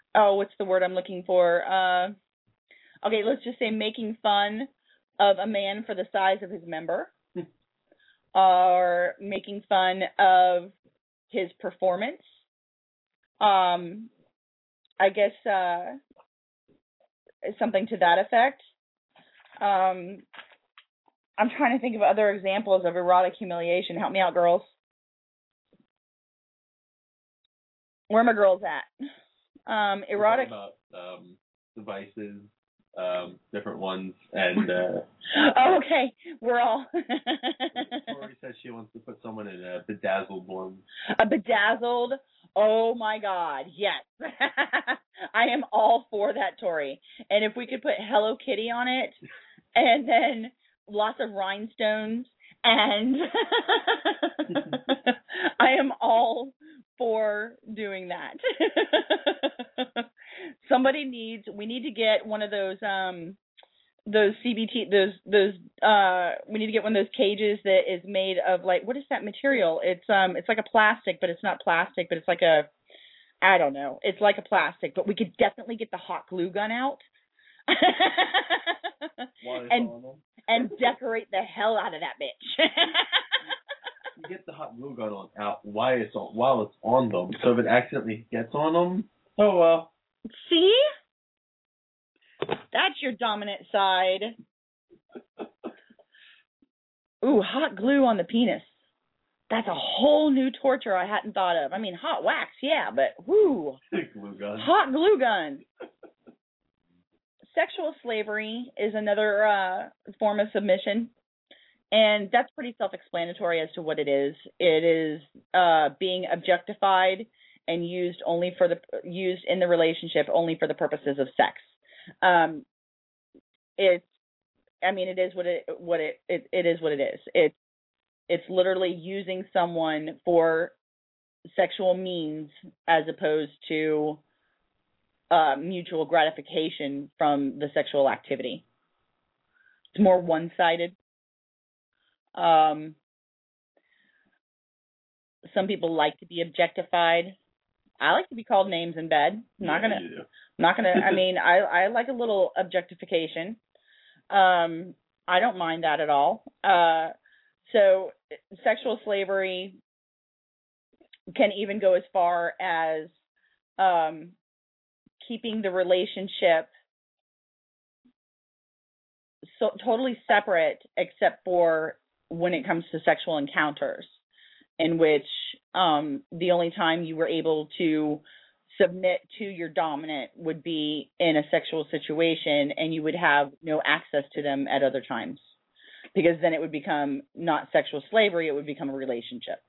what's the word I'm looking for? Okay, let's just say making fun of a man for the size of his member, or making fun of his performance. I guess something to that effect. I'm trying to think of other examples of erotic humiliation. Help me out, girls. Where are my girls at? Erotic. About devices, different ones, and. Oh, okay. We're all. Tori said she wants to put someone in a bedazzled one. A bedazzled. Oh my God, yes. I am all for that, Tori. And if we could put Hello Kitty on it, and then lots of rhinestones, and I am all for doing that. We need to get one of those CBT, we need to get one of those cages that is made of, like, what is that material? It's like a plastic, but it's not plastic, but it's like I don't know. It's like a plastic, but we could definitely get the hot glue gun out and decorate the hell out of that bitch. You get the hot glue gun out while it's on them, so if it accidentally gets on them, oh well. See? That's your dominant side. Ooh, hot glue on the penis. That's a whole new torture I hadn't thought of. I mean, hot wax, yeah, but whoo. Glue gun. Hot glue gun. Sexual slavery is another form of submission, and that's pretty self-explanatory as to what it is. It is being objectified and used in the relationship only for the purposes of sex. It is what it is. It's literally using someone for sexual means as opposed to mutual gratification from the sexual activity. It's more one-sided. Some people like to be objectified. I like to be called names in bed. I like a little objectification. I don't mind that at all. So sexual slavery can even go as far as keeping the relationship so totally separate, except for when it comes to sexual encounters, in which the only time you were able to submit to your dominant would be in a sexual situation, and you would have no access to them at other times, because then it would become not sexual slavery, it would become a relationship.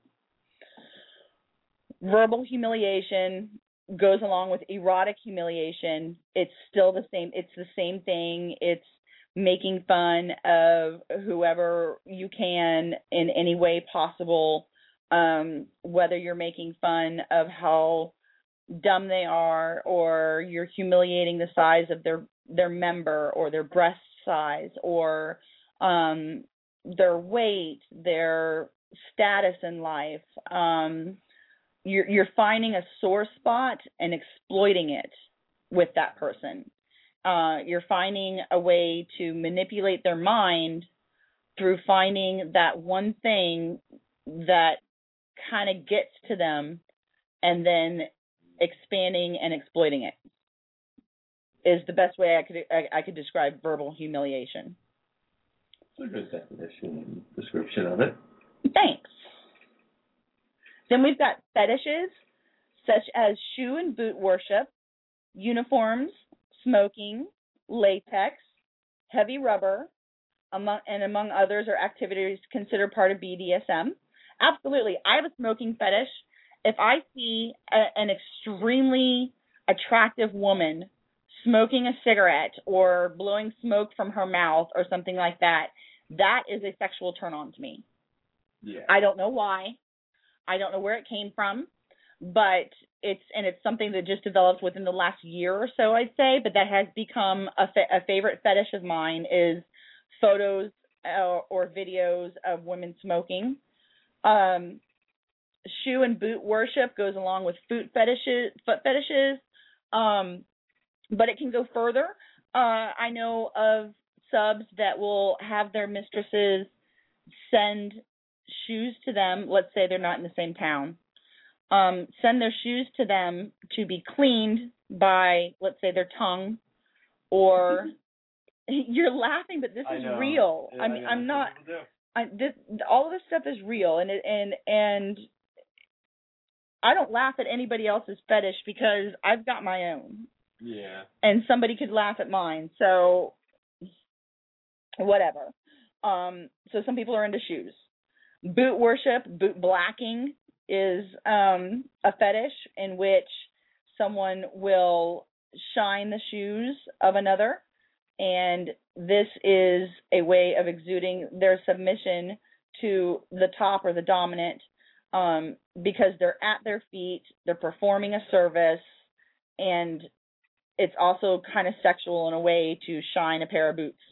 Verbal humiliation goes along with erotic humiliation. It's still the same. It's the same thing. It's making fun of whoever you can in any way possible, whether you're making fun of how dumb they are, or you're humiliating the size of their member, or their breast size, or their weight, their status in life. You're finding a sore spot and exploiting it with that person. You're finding a way to manipulate their mind through finding that one thing that kind of gets to them, and then expanding and exploiting it is the best way I could describe verbal humiliation. It's a good definition and description of it. Thanks. Then we've got fetishes, such as shoe and boot worship, uniforms, smoking, latex, heavy rubber, among others, are activities considered part of BDSM. Absolutely. I have a smoking fetish. If I see an extremely attractive woman smoking a cigarette or blowing smoke from her mouth or something like that, that is a sexual turn on to me. Yeah. I don't know why. I don't know where it came from, but it's something that just developed within the last year or so, I'd say, but that has become a favorite fetish of mine, is photos or videos of women smoking. Shoe and boot worship goes along with foot fetishes, But it can go further. I know of subs that will have their mistresses send shoes to them. Let's say they're not in the same town. Send their shoes to them to be cleaned by, let's say, their tongue, or you're laughing, but this is real. Yeah, I'm not. All of this stuff is real, and I don't laugh at anybody else's fetish because I've got my own. Yeah. And somebody could laugh at mine, so whatever. So some people are into shoes. Boot worship, boot blacking is a fetish in which someone will shine the shoes of another, and this is a way of exuding their submission to the top or the dominant, because they're at their feet, they're performing a service, and it's also kind of sexual in a way to shine a pair of boots.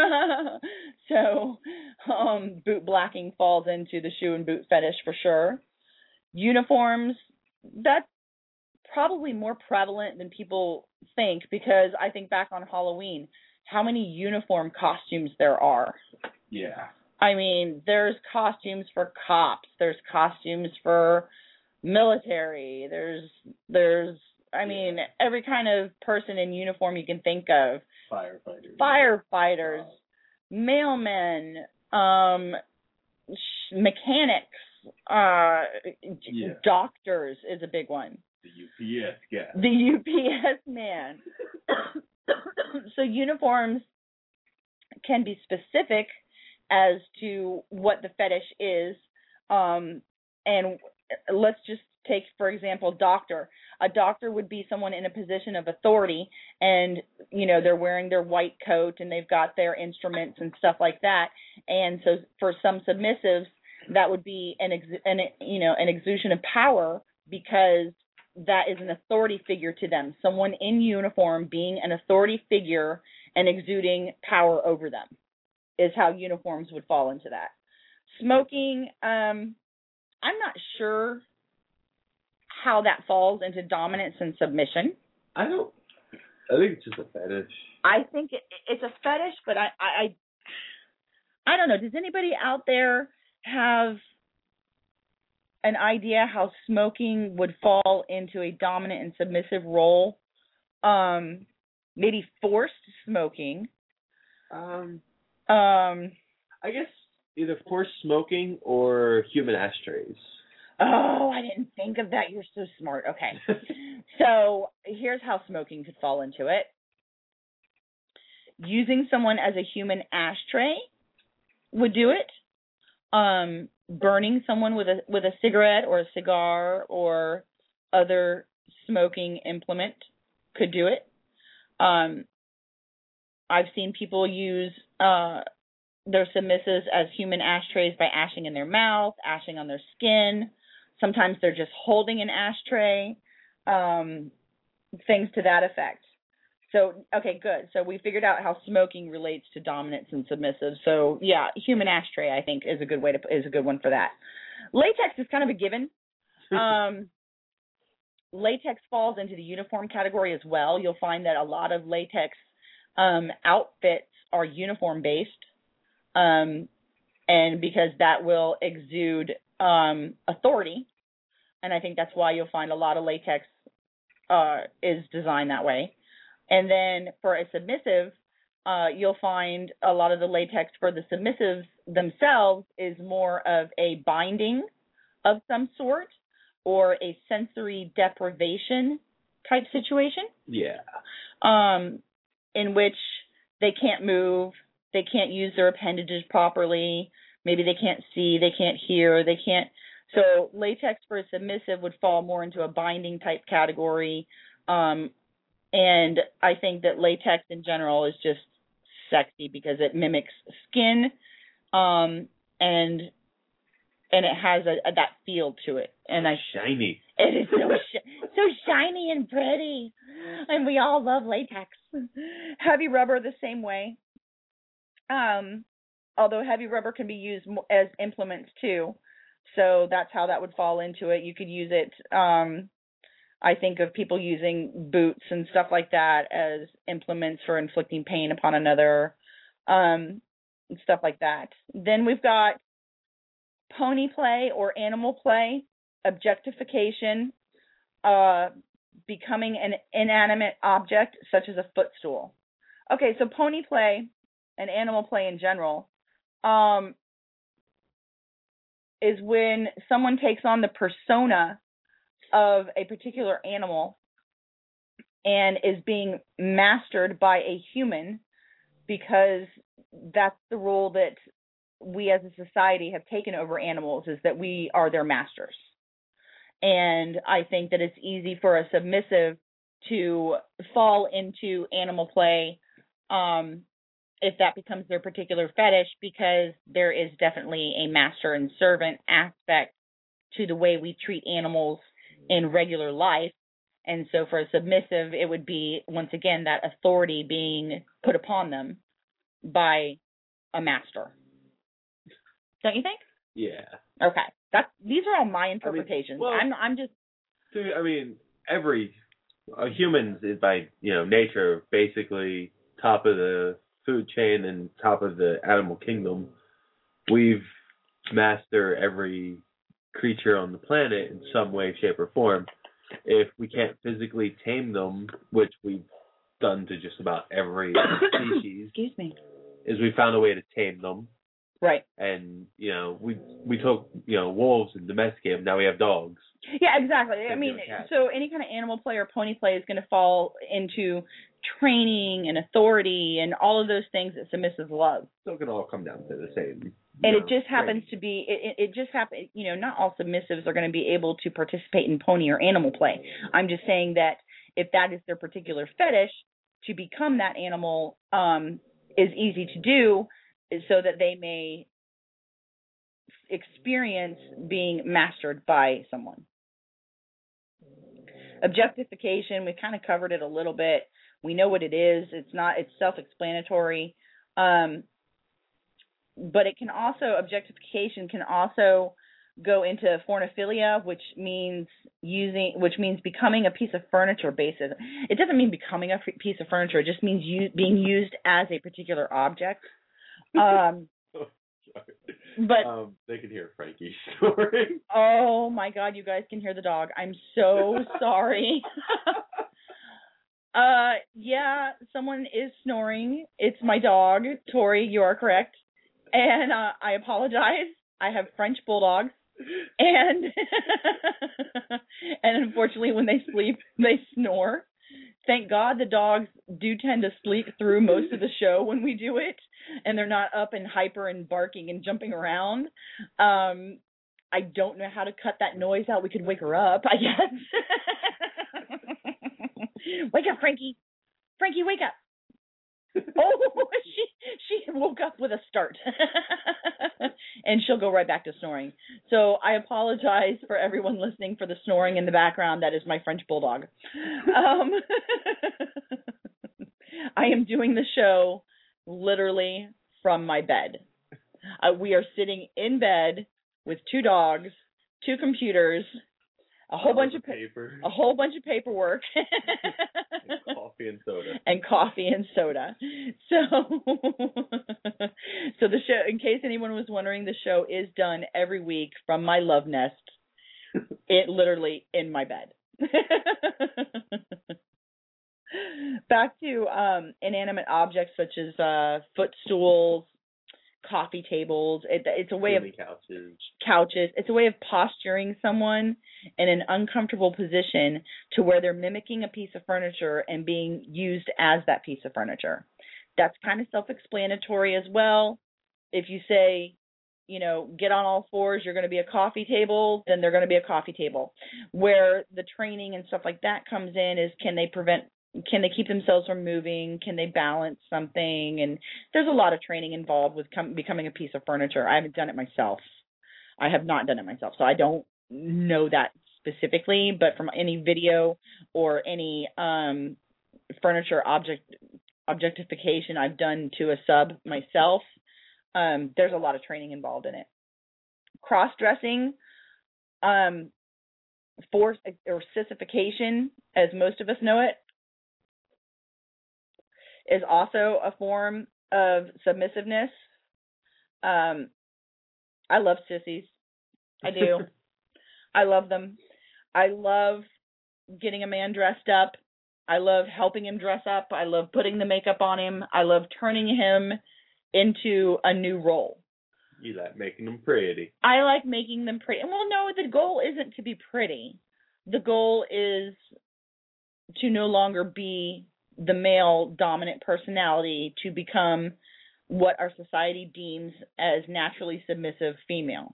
So boot blacking falls into the shoe and boot fetish for sure. Uniforms, that's probably more prevalent than people think, because I think back on Halloween, how many uniform costumes there are. Yeah. I mean, there's costumes for cops, there's costumes for military, there's I mean, every kind of person in uniform you can think of. Firefighters, mailmen, mechanics, doctors is a big one. The UPS guy. The UPS man. So uniforms can be specific as to what the fetish is. And let's just take, for example, doctor. A doctor would be someone in a position of authority, and, you know, they're wearing their white coat and they've got their instruments and stuff like that. And so for some submissives, that would be an exusion of power, because that is an authority figure to them. Someone in uniform being an authority figure and exuding power over them is how uniforms would fall into that. Smoking, I'm not sure how that falls into dominance and submission. I think it's just a fetish. I think it's a fetish, but I don't know. Does anybody out there have an idea how smoking would fall into a dominant and submissive role? Maybe forced smoking. I guess either forced smoking or human ashtrays. Oh, I didn't think of that. You're so smart. Okay. So here's how smoking could fall into it. Using someone as a human ashtray would do it. Burning someone with a cigarette or a cigar or other smoking implement could do it. I've seen people use their submissives as human ashtrays by ashing in their mouth, ashing on their skin. Sometimes they're just holding an ashtray, things to that effect. So, okay, good. So we figured out how smoking relates to dominance and submissive. So, yeah, human ashtray, I think, is a good one for that. Latex is kind of a given. Latex falls into the uniform category as well. You'll find that a lot of latex outfits are uniform based, and because that will exude authority, and I think that's why you'll find a lot of latex is designed that way. And then for a submissive, you'll find a lot of the latex for the submissives themselves is more of a binding of some sort or a sensory deprivation type situation. Yeah. In which they can't move, they can't use their appendages properly, maybe they can't see, they can't hear, they can't. So latex for a submissive would fall more into a binding type category. And I think that latex in general is just sexy because it mimics skin, and it has that feel to it. And shiny. It is so shiny and pretty, and we all love latex. Heavy rubber the same way. Although heavy rubber can be used as implements too, so that's how that would fall into it. You could use it I think of people using boots and stuff like that as implements for inflicting pain upon another, and stuff like that. Then we've got pony play or animal play, objectification, becoming an inanimate object such as a footstool. Okay, so pony play and animal play in general is when someone takes on the persona of a particular animal and is being mastered by a human, because that's the role that we as a society have taken over animals, is that we are their masters. And I think that it's easy for a submissive to fall into animal play if that becomes their particular fetish, because there is definitely a master and servant aspect to the way we treat animals in regular life. And so for a submissive, it would be, once again, that authority being put upon them by a master. Don't you think? Yeah. Okay. These are all my interpretations. I mean, I'm just. I mean, every humans is by nature basically top of the food chain and top of the animal kingdom. We've mastered every creature on the planet in some way, shape, or form. If we can't physically tame them, which we've done to just about every species, Excuse me, is we found a way to tame them. Right. And we took wolves and domesticated them. Now we have dogs. Yeah, exactly. I mean, so any kind of animal play or pony play is going to fall into training and authority and all of those things that submissives love. So it can all come down to the same. And it just happens to be, it just happens, not all submissives are going to be able to participate in pony or animal play. I'm just saying that if that is their particular fetish, to become that animal is easy to do, so that they may experience being mastered by someone. Objectification, we kind of covered it a little bit. We know what it is. It's self-explanatory. But it can also, objectification can also go into fornophilia, which means becoming a piece of furniture, basically. It doesn't mean becoming a piece of furniture. It just means being used as a particular object. But they can hear Frankie's story. Oh my God, you guys can hear the dog. I'm so sorry. Yeah, someone is snoring. It's my dog, Tori. You are correct. And I apologize. I have French bulldogs, and and unfortunately, when they sleep, they snore. Thank God the dogs do tend to sleep through most of the show when we do it, and they're not up and hyper and barking and jumping around. I don't know how to cut that noise out. We could wake her up, I guess. Wake up, Frankie. Frankie, wake up. Oh, she woke up with a start. And she'll go right back to snoring. So I apologize for everyone listening for the snoring in the background. That is my French bulldog. I am doing the show literally from my bed. We are sitting in bed with 2 dogs, 2 computers, a whole bunch of paperwork, and coffee and soda. And coffee and soda. So the show, in case anyone was wondering, the show is done every week from my love nest. It literally in my bed. Back to inanimate objects such as footstools, coffee tables. It's a way of couches. It's a way of posturing someone in an uncomfortable position to where they're mimicking a piece of furniture and being used as that piece of furniture. That's kind of self-explanatory as well. If you say, get on all fours, you're going to be a coffee table, then they're going to be a coffee table. Where the training and stuff like that comes in is, can they keep themselves from moving? Can they balance something? And there's a lot of training involved with becoming a piece of furniture. I haven't done it myself. I have not done it myself, so I don't know that specifically. But from any video or any furniture objectification I've done to a sub myself, there's a lot of training involved in it. Cross-dressing, force or sissification, as most of us know it, is also a form of submissiveness. I love sissies. I do. I love them. I love getting a man dressed up. I love helping him dress up. I love putting the makeup on him. I love turning him into a new role. You like making them pretty. I like making them pretty. Well, no, the goal isn't to be pretty. The goal is to no longer be the male dominant personality, to become what our society deems as naturally submissive female.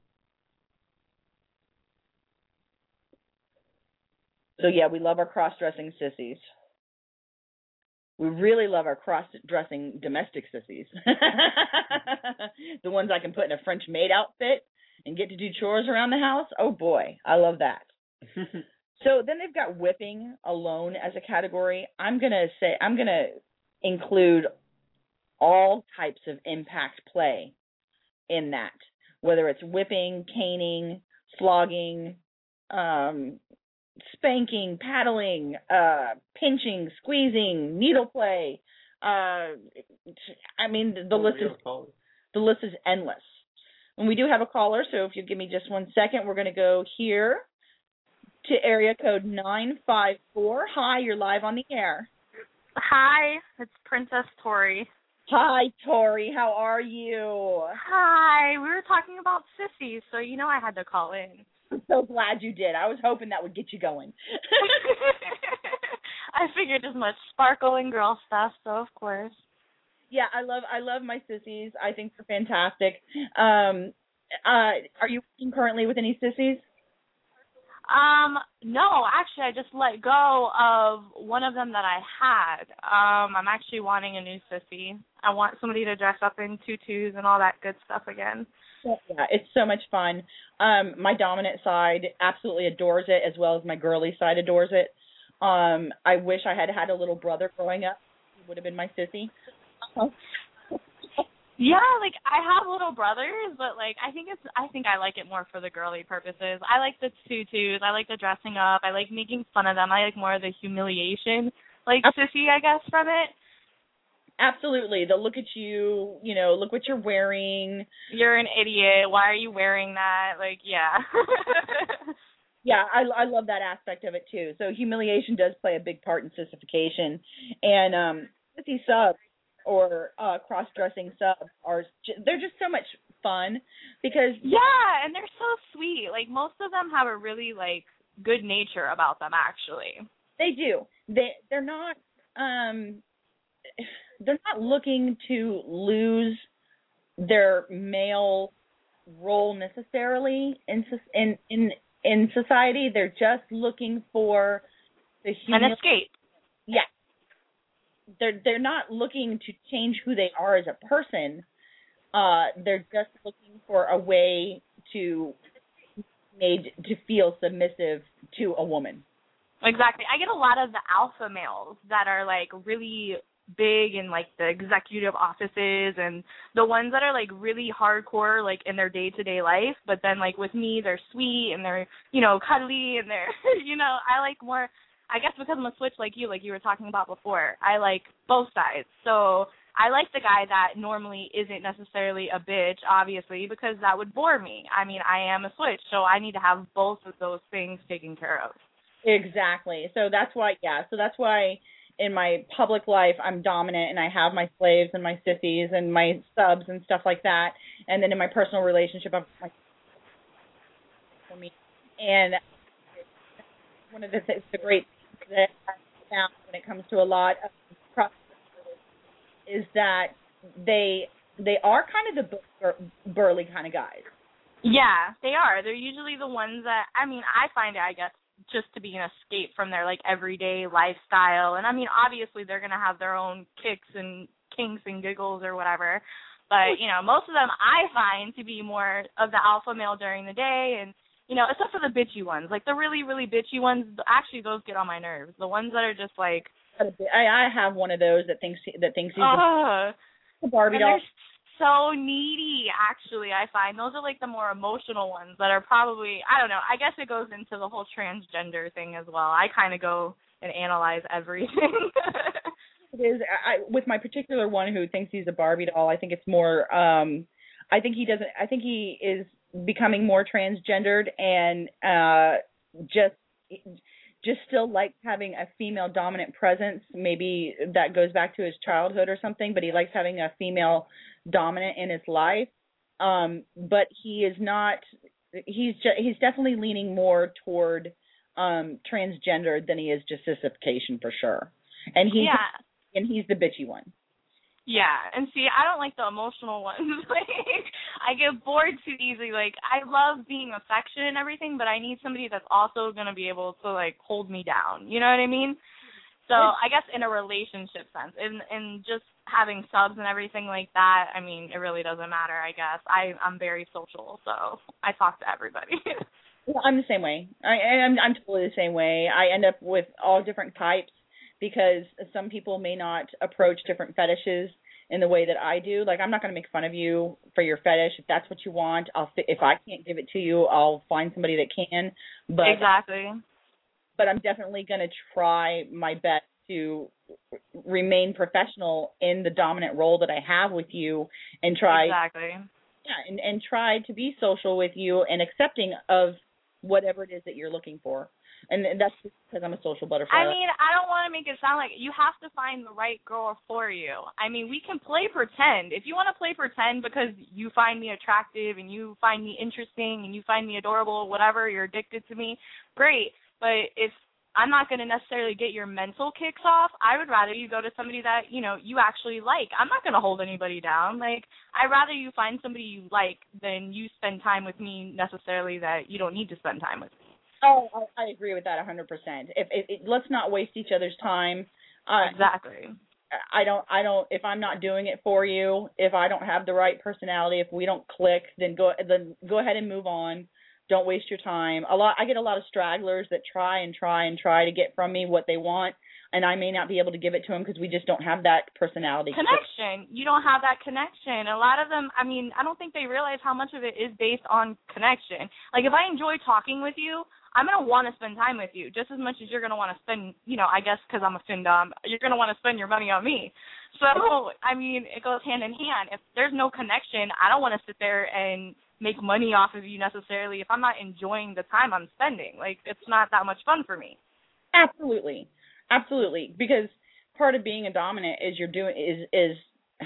So yeah, we love our cross-dressing sissies. We really love our cross-dressing domestic sissies. The ones I can put in a French maid outfit and get to do chores around the house. Oh boy, I love that. So then they've got whipping alone as a category. I'm going to include all types of impact play in that, whether it's whipping, caning, flogging, spanking, paddling, pinching, squeezing, needle play. I mean, the list is endless. And we do have a caller, so if you give me just 1 second, we're going to go here to area code 954. Hi, you're live on the air. Hi, it's Princess Tori. Hi, Tori. How are you? Hi. We were talking about sissies, so I had to call in. I'm so glad you did. I was hoping that would get you going. I figured as much. Sparkle and girl stuff, so of course. Yeah, I love my sissies. I think they're fantastic. Are you working currently with any sissies? No, actually, I just let go of one of them that I had. I'm actually wanting a new sissy. I want somebody to dress up in tutus and all that good stuff again. Yeah, it's so much fun. My dominant side absolutely adores it, as well as my girly side adores it. I wish I had had a little brother growing up. He would have been my sissy. Yeah, I have little brothers, but I think I like it more for the girly purposes. I like the tutus, I like the dressing up, I like making fun of them. I like more of the humiliation, sissy, I guess, from it. Absolutely. They'll look at you, look what you're wearing. You're an idiot. Why are you wearing that? Yeah. Yeah, I love that aspect of it too. So humiliation does play a big part in sissification, and sissy subs or cross-dressing subs they're just so much fun because and they're so sweet. Most of them have a really good nature about them. Actually, they do. They're not looking to lose their male role necessarily in society. They're just looking for an escape. Yeah. They're not looking to change who they are as a person. They're just looking for a way to feel submissive to a woman. Exactly. I get a lot of the alpha males that are really big in the executive offices, and the ones that are really hardcore in their day-to-day life, but then with me they're sweet and they're cuddly and they're I like more. I guess because I'm a switch like you were talking about before, I like both sides. So I like the guy that normally isn't necessarily a bitch, obviously, because that would bore me. I mean, I am a switch, so I need to have both of those things taken care of. Exactly. So that's why in my public life I'm dominant and I have my slaves and my sissies and my subs and stuff like that. And then in my personal relationship, I'm for me. And one of the great things that I found when it comes to a lot of cross is that they are kind of the burly kind of guys. Yeah, they are. They're usually the ones that, I find it, I guess, just to be an escape from their everyday lifestyle. And obviously they're going to have their own kicks and kinks and giggles or whatever. But, most of them I find to be more of the alpha male during the day, and except for the bitchy ones. The really, really bitchy ones, actually those get on my nerves. The ones that are just I have one of those that thinks he's a Barbie doll. so needy, actually, I find. Those are, like, the more emotional ones that are probably, I don't know, I guess it goes into the whole transgender thing as well. I kind of go and analyze everything. It is. With my particular one who thinks he's a Barbie doll, I think it's more, I think he is becoming more transgendered and just still likes having a female dominant presence. Maybe that goes back to his childhood or something, but he likes having a female dominant in his life. But he is not, he's definitely leaning more toward transgender than he is just sissification for sure. And he's the bitchy one. Yeah, and see, I don't like the emotional ones. Like, I get bored too easily. Like, I love being affectionate and everything, but I need somebody that's also going to be able to, like, hold me down. You know what I mean? So I guess in a relationship sense, in just having subs and everything like that, I mean, it really doesn't matter, I guess. I'm very social, so I talk to everybody. Well, I'm the same way. I'm totally the same way. I end up with all different types because some people may not approach different fetishes in the way that I do. Like, I'm not going to make fun of you for your fetish. If that's what you want, if I can't give it to you, I'll find somebody that can. But exactly. But I'm definitely going to try my best to remain professional in the dominant role that I have with you and try. Exactly. Yeah, and try to be social with you and accepting of whatever it is that you're looking for. And that's just because I'm a social butterfly. I mean, I don't want to make it sound like you have to find the right girl for you. I mean, we can play pretend. If you want to play pretend because you find me attractive and you find me interesting and you find me adorable, whatever, you're addicted to me, great. But if I'm not going to necessarily get your mental kicks off, I would rather you go to somebody that, you know, you actually like. I'm not going to hold anybody down. Like, I'd rather you find somebody you like than you spend time with me necessarily that you don't need to spend time with me. Oh, I agree with that 100%. Let's not waste each other's time. Exactly. I don't. If I'm not doing it for you, if I don't have the right personality, if we don't click, then go ahead and move on. Don't waste your time. I get a lot of stragglers that try to get from me what they want, and I may not be able to give it to them because we just don't have that personality connection. You don't have that connection. A lot of them, I mean, I don't think they realize how much of it is based on connection. Like, if I enjoy talking with you, I'm going to want to spend time with you just as much as you're going to want to spend, you know, I guess because I'm a findom, you're going to want to spend your money on me. So, I mean, it goes hand in hand. If there's no connection, I don't want to sit there and make money off of you necessarily if I'm not enjoying the time I'm spending. Like, it's not that much fun for me. Absolutely. Because part of being a dominant is it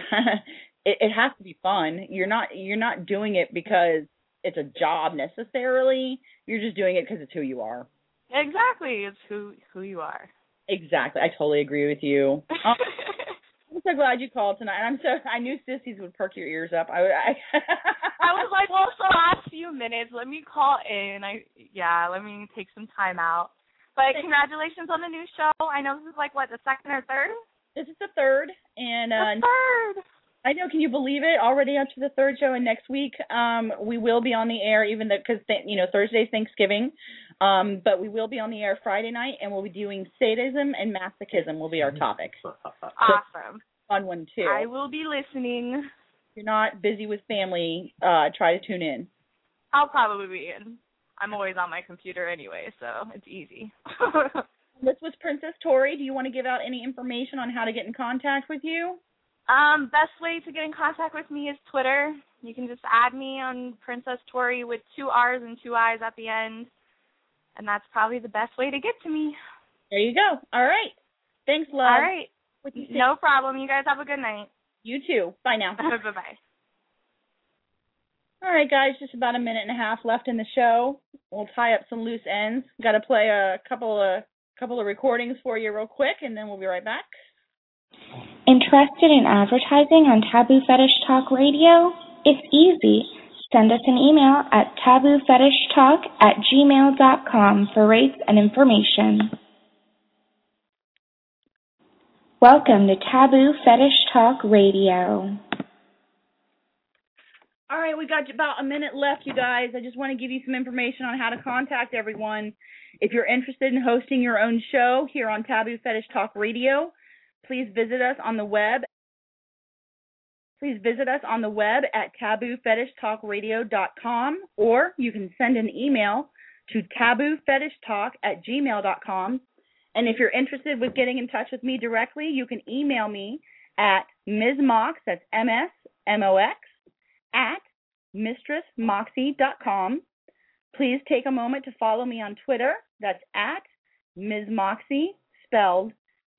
has to be fun. You're not doing it because it's a job necessarily. You're just doing it because it's who you are. Exactly. It's who you are. Exactly. I totally agree with you. I'm so glad you called tonight. I knew sissies would perk your ears up. I was like, well, it's the last few minutes. Let me call in. Let me take some time out. But congratulations on the new show. I know this is like, what, the second or third? This is the third. And the third. I know. Can you believe it? Already up to the third show, and next week we will be on the air, even though because Thursday's Thanksgiving, but we will be on the air Friday night, and we'll be doing sadism and masochism will be our topic. Awesome. So, fun one too. I will be listening. If you're not busy with family, try to tune in. I'll probably be in. I'm always on my computer anyway, so it's easy. This was Princess Tori. Do you want to give out any information on how to get in contact with you? Best way to get in contact with me is Twitter. You can just add me on Princess Tori with 2 R's and 2 I's at the end, and that's probably the best way to get to me. There you go. All right. Thanks, love. All right. No problem. You guys have a good night. You too. Bye now. Bye-bye. All right, guys, just about a minute and a half left in the show. We'll tie up some loose ends. Got to play a couple of recordings for you real quick, and then we'll be right back. Interested in advertising on Taboo Fetish Talk Radio? It's easy. Send us an email at taboofetishtalk@gmail.com for rates and information. Welcome to Taboo Fetish Talk Radio. All right, we got about a minute left, you guys. I just want to give you some information on how to contact everyone. If you're interested in hosting your own show here on Taboo Fetish Talk Radio, please visit us on the web, please visit us on the web at taboofetishtalkradio.com, or you can send an email to taboofetishtalk@gmail.com. And if you're interested with getting in touch with me directly, you can email me at Ms. Mox, that's MSMOX, at mistressmoxie.com. Please take a moment to follow me on Twitter. That's at Ms. Moxie, spelled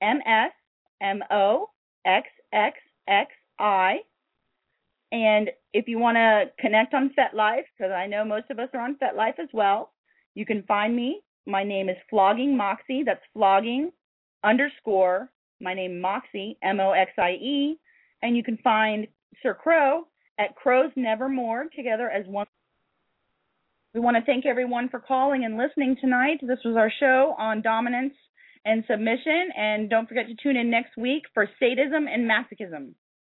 MSMOXXXI. And if you want to connect on FetLife, because I know most of us are on FetLife as well, you can find me. My name is Flogging Moxie. That's flogging _ my name Moxie, MOXIE. And you can find Sir Crow at Crows Nevermore, together as one. We want to thank everyone for calling and listening tonight. This was our show on dominance and submission. And don't forget to tune in next week for sadism and masochism.